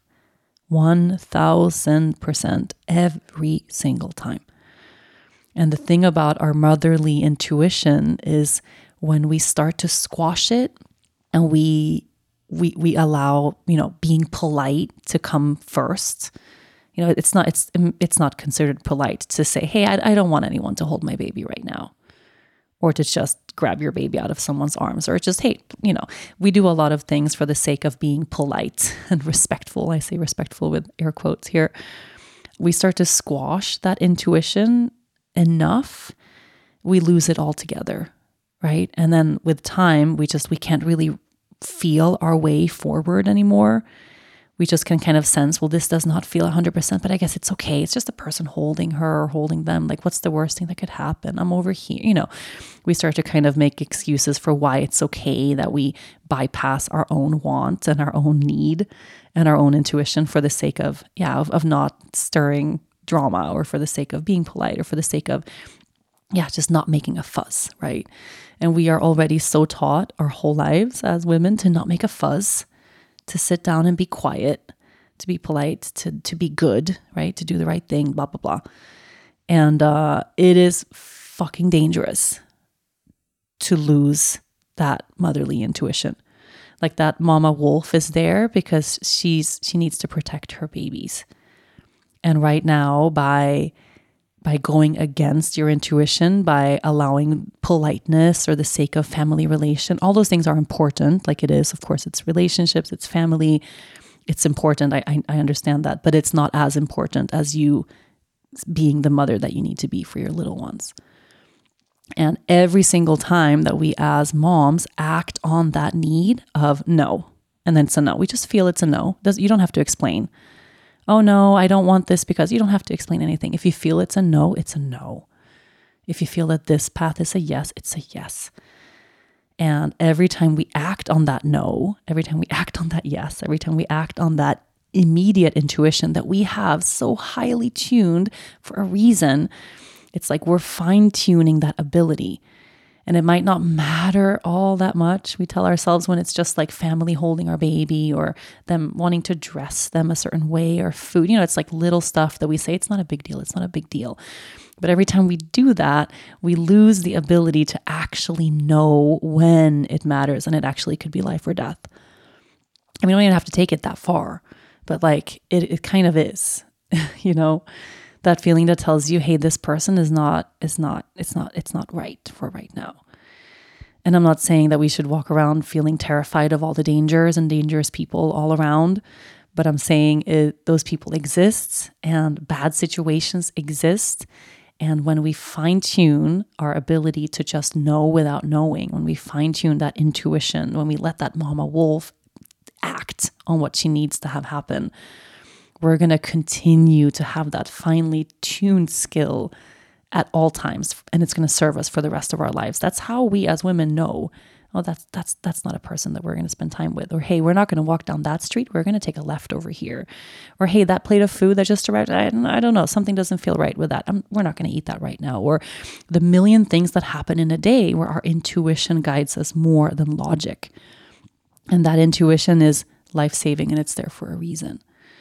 1000% every single time. And the thing about our motherly intuition is when we start to squash it and we allow, being polite to come first. It's not considered polite to say, hey, I don't want anyone to hold my baby right now. or to just grab your baby out of someone's arms, or just, hey, we do a lot of things for the sake of being polite and respectful. I say respectful with air quotes here. We start to squash that intuition enough, we lose it altogether, right? And then with time, we can't really feel our way forward anymore. We just can kind of sense, well, this does not feel 100%, but I guess it's okay. It's just a person holding her or holding them. Like, what's the worst thing that could happen? I'm over here. We start to kind of make excuses for why it's okay that we bypass our own want and our own need and our own intuition for the sake of not stirring drama, or for the sake of being polite, or for the sake of, just not making a fuss, right? And we are already so taught our whole lives as women to not make a fuss, to sit down and be quiet, to be polite, to be good, right? To do the right thing, blah, blah, blah. And it is fucking dangerous to lose that motherly intuition. Like, that mama wolf is there because she needs to protect her babies. And right now, by going against your intuition, by allowing politeness or the sake of family relation, all those things are important. Like, it is, of course, it's relationships, it's family, it's important. I understand that, but it's not as important as you being the mother that you need to be for your little ones. And every single time that we as moms act on that need of no, and then it's a no, we just feel it's a no. You don't have to explain. Oh no, I don't want this, because you don't have to explain anything. If you feel it's a no, it's a no. If you feel that this path is a yes, it's a yes. And every time we act on that no, every time we act on that yes, every time we act on that immediate intuition that we have so highly tuned for a reason, it's like we're fine-tuning that ability. And it might not matter all that much. We tell ourselves when it's just like family holding our baby, or them wanting to dress them a certain way, or food, it's like little stuff that we say, it's not a big deal. It's not a big deal. But every time we do that, we lose the ability to actually know when it matters, and it actually could be life or death. I mean, we don't even have to take it that far, but like it kind of is, that feeling that tells you, hey, this person it's not right for right now. And I'm not saying that we should walk around feeling terrified of all the dangers and dangerous people all around, but I'm saying those people exist, and bad situations exist. And when we fine tune our ability to just know without knowing, when we fine tune that intuition, when we let that mama wolf act on what she needs to have happen, we're going to continue to have that finely tuned skill at all times, and it's going to serve us for the rest of our lives. That's how we as women know, oh, that's not a person that we're going to spend time with. Or, hey, we're not going to walk down that street. We're going to take a left over here. Or, hey, that plate of food that just arrived, I don't know, something doesn't feel right with that. We're not going to eat that right now. Or the million things that happen in a day where our intuition guides us more than logic. And that intuition is life-saving, and it's there for a reason.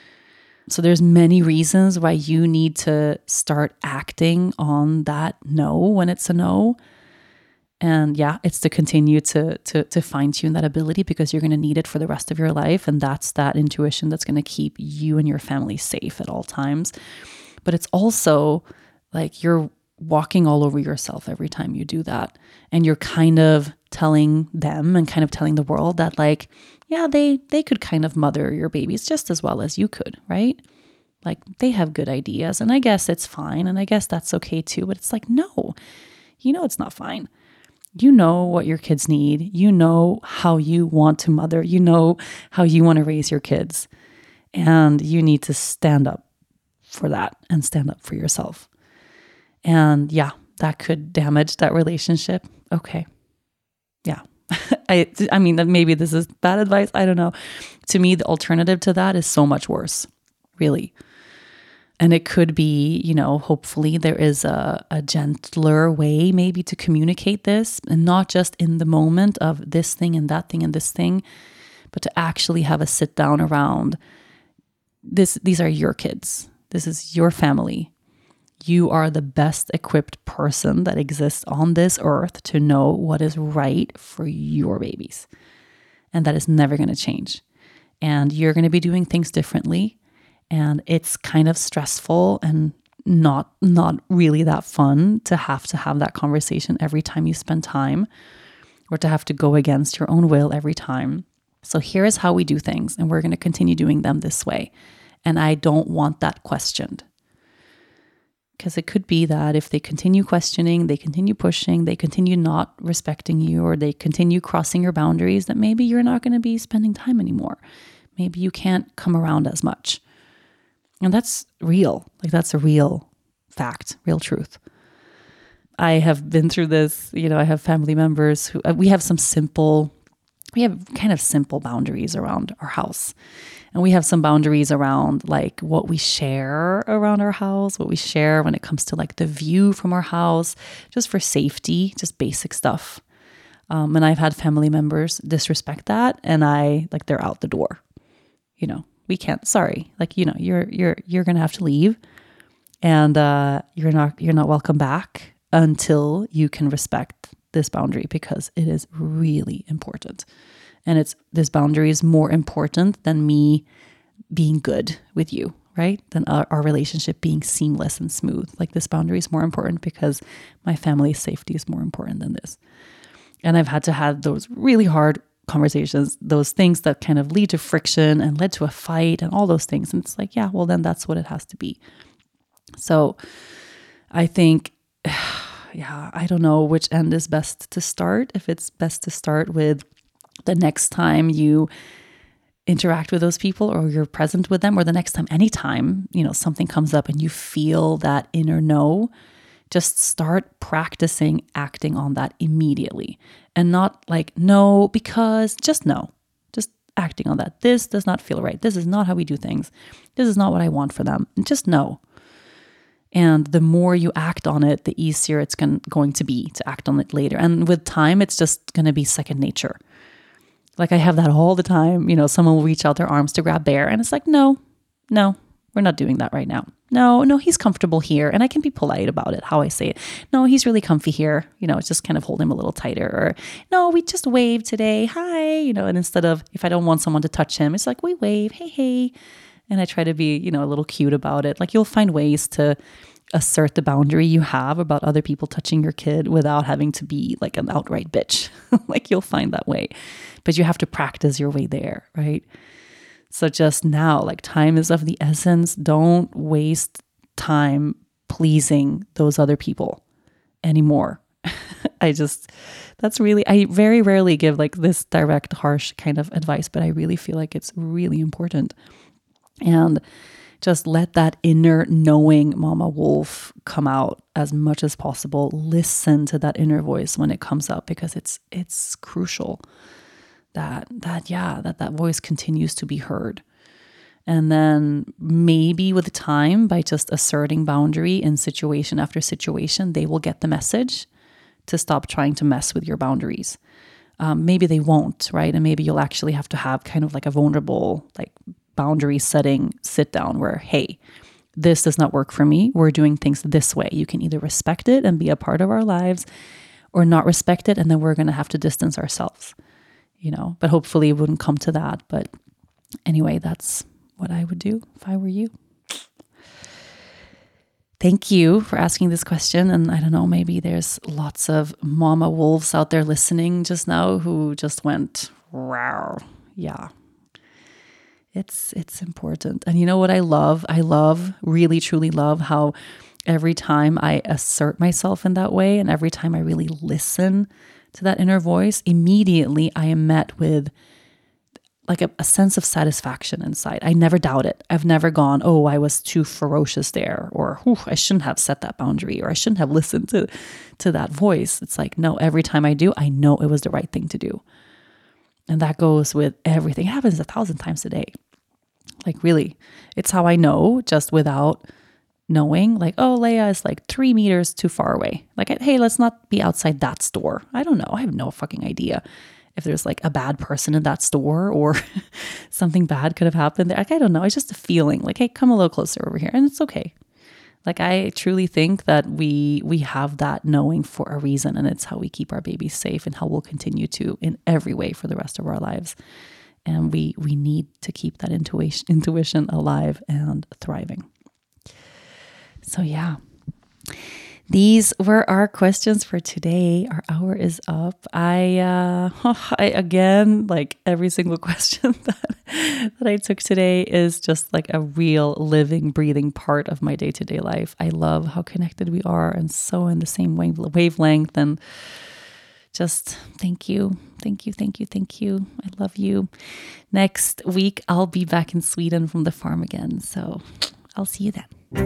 So there's many reasons why you need to start acting on that no when it's a no. And it's to continue to fine tune that ability, because you're going to need it for the rest of your life. And that's that intuition that's going to keep you and your family safe at all times. But it's also like you're walking all over yourself every time you do that. And you're kind of telling them and kind of telling the world that, like, yeah, they could kind of mother your babies just as well as you could, right? Like, they have good ideas, and I guess it's fine, and I guess that's okay too. But it's like, no, it's not fine. You know what your kids need. You know how you want to mother. You know how you want to raise your kids. And you need to stand up for that and stand up for yourself. And that could damage that relationship. Okay. Yeah. I mean, maybe this is bad advice. I don't know. To me, the alternative to that is so much worse, really. And it could be, hopefully there is a gentler way maybe to communicate this, and not just in the moment of this thing and that thing and this thing, but to actually have a sit down around this. These are your kids. This is your family. You are the best equipped person that exists on this earth to know what is right for your babies. And that is never going to change. And you're going to be doing things differently. And it's kind of stressful and not really that fun to have that conversation every time you spend time, or to have to go against your own will every time. So here is how we do things, and we're going to continue doing them this way. And I don't want that questioned. Because it could be that if they continue questioning, they continue pushing, they continue not respecting you, or they continue crossing your boundaries, that maybe you're not going to be spending time anymore. Maybe you can't come around as much. And that's real. Like, that's a real fact, real truth. I have been through this. I have family members who we have kind of simple boundaries around our house. And we have some boundaries around like what we share around our house, what we share when it comes to like the view from our house, just for safety, just basic stuff. And I've had family members disrespect that, and they're out the door. We can't, sorry, you're going to have to leave, and you're not welcome back until you can respect this boundary, because it is really important. And this boundary is more important than me being good with you, right? Than our relationship being seamless and smooth. Like, this boundary is more important because my family's safety is more important than this. And I've had to have those really hard conversations, those things that kind of lead to friction and led to a fight and all those things. And it's like, yeah, well, then that's what it has to be. So I think, I don't know which end is best to start. If it's best to start with the next time you interact with those people, or you're present with them, or the next time, anytime, something comes up and you feel that inner no, just start practicing acting on that immediately. And not like, no, because, just no. Just acting on that. This does not feel right. This is not how we do things. This is not what I want for them. Just no. And the more you act on it, the easier it's going to be to act on it later. And with time, it's just going to be second nature. Like, I have that all the time. Someone will reach out their arms to grab Bear, and it's like, no, we're not doing that right now. No, he's comfortable here. And I can be polite about it, how I say it. No, he's really comfy here. It's just kind of hold him a little tighter. Or, no, we just waved today. Hi. And instead of, if I don't want someone to touch him, it's like, we wave. Hey. And I try to be, a little cute about it. Like, you'll find ways to assert the boundary you have about other people touching your kid without having to be like an outright bitch. Like, you'll find that way. But you have to practice your way there, right? So just now, like, time is of the essence. Don't waste time pleasing those other people anymore. I very rarely give like this direct, harsh kind of advice, but I really feel like it's really important. And just let that inner knowing mama wolf come out as much as possible. Listen to that inner voice when it comes up, because it's crucial that voice continues to be heard. And then maybe with time, by just asserting boundary in situation after situation, they will get the message to stop trying to mess with your boundaries. Maybe they won't, right? And maybe you'll actually have to have kind of like a vulnerable, like, boundary setting sit down where, hey, this does not work for me. We're doing things this way. You can either respect it and be a part of our lives, or not respect it, and then we're going to have to distance ourselves. But hopefully it wouldn't come to that. But anyway, that's what I would do if I were you. Thank you for asking this question. And I don't know, maybe there's lots of mama wolves out there listening just now who just went, wow. Yeah. It's important. And you know what I love? I really, truly love how every time I assert myself in that way, and every time I really listen to that inner voice, immediately I am met with like a sense of satisfaction inside. I never doubt it. I've never gone, oh, I was too ferocious there, or I shouldn't have set that boundary, or I shouldn't have listened to that voice. It's like, no, every time I do, I know it was the right thing to do. And that goes with everything. It happens 1,000 times a day. Like, really, it's how I know, just without knowing, like, oh, Leia is like 3 meters too far away. Like, hey, let's not be outside that store. I don't know. I have no fucking idea if there's like a bad person in that store, or something bad could have happened there. Like, I don't know. It's just a feeling like, hey, come a little closer over here. And it's okay. Like, I truly think that we have that knowing for a reason, and it's how we keep our babies safe, and how we'll continue to in every way for the rest of our lives. And we need to keep that intuition alive and thriving. So yeah, these were our questions for today. Our hour is up. I again, like every single question that I took today is just like a real living, breathing part of my day-to-day life. I love how connected we are and so in the same wavelength. And just thank you. Thank you. Thank you. Thank you. I love you. Next week, I'll be back in Sweden from the farm again. So I'll see you then.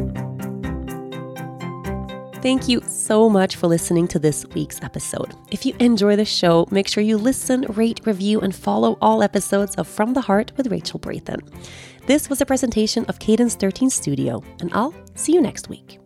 Thank you so much for listening to this week's episode. If you enjoy the show, make sure you listen, rate, review, and follow all episodes of From the Heart with Rachel Brathen. This was a presentation of Cadence 13 Studio, and I'll see you next week.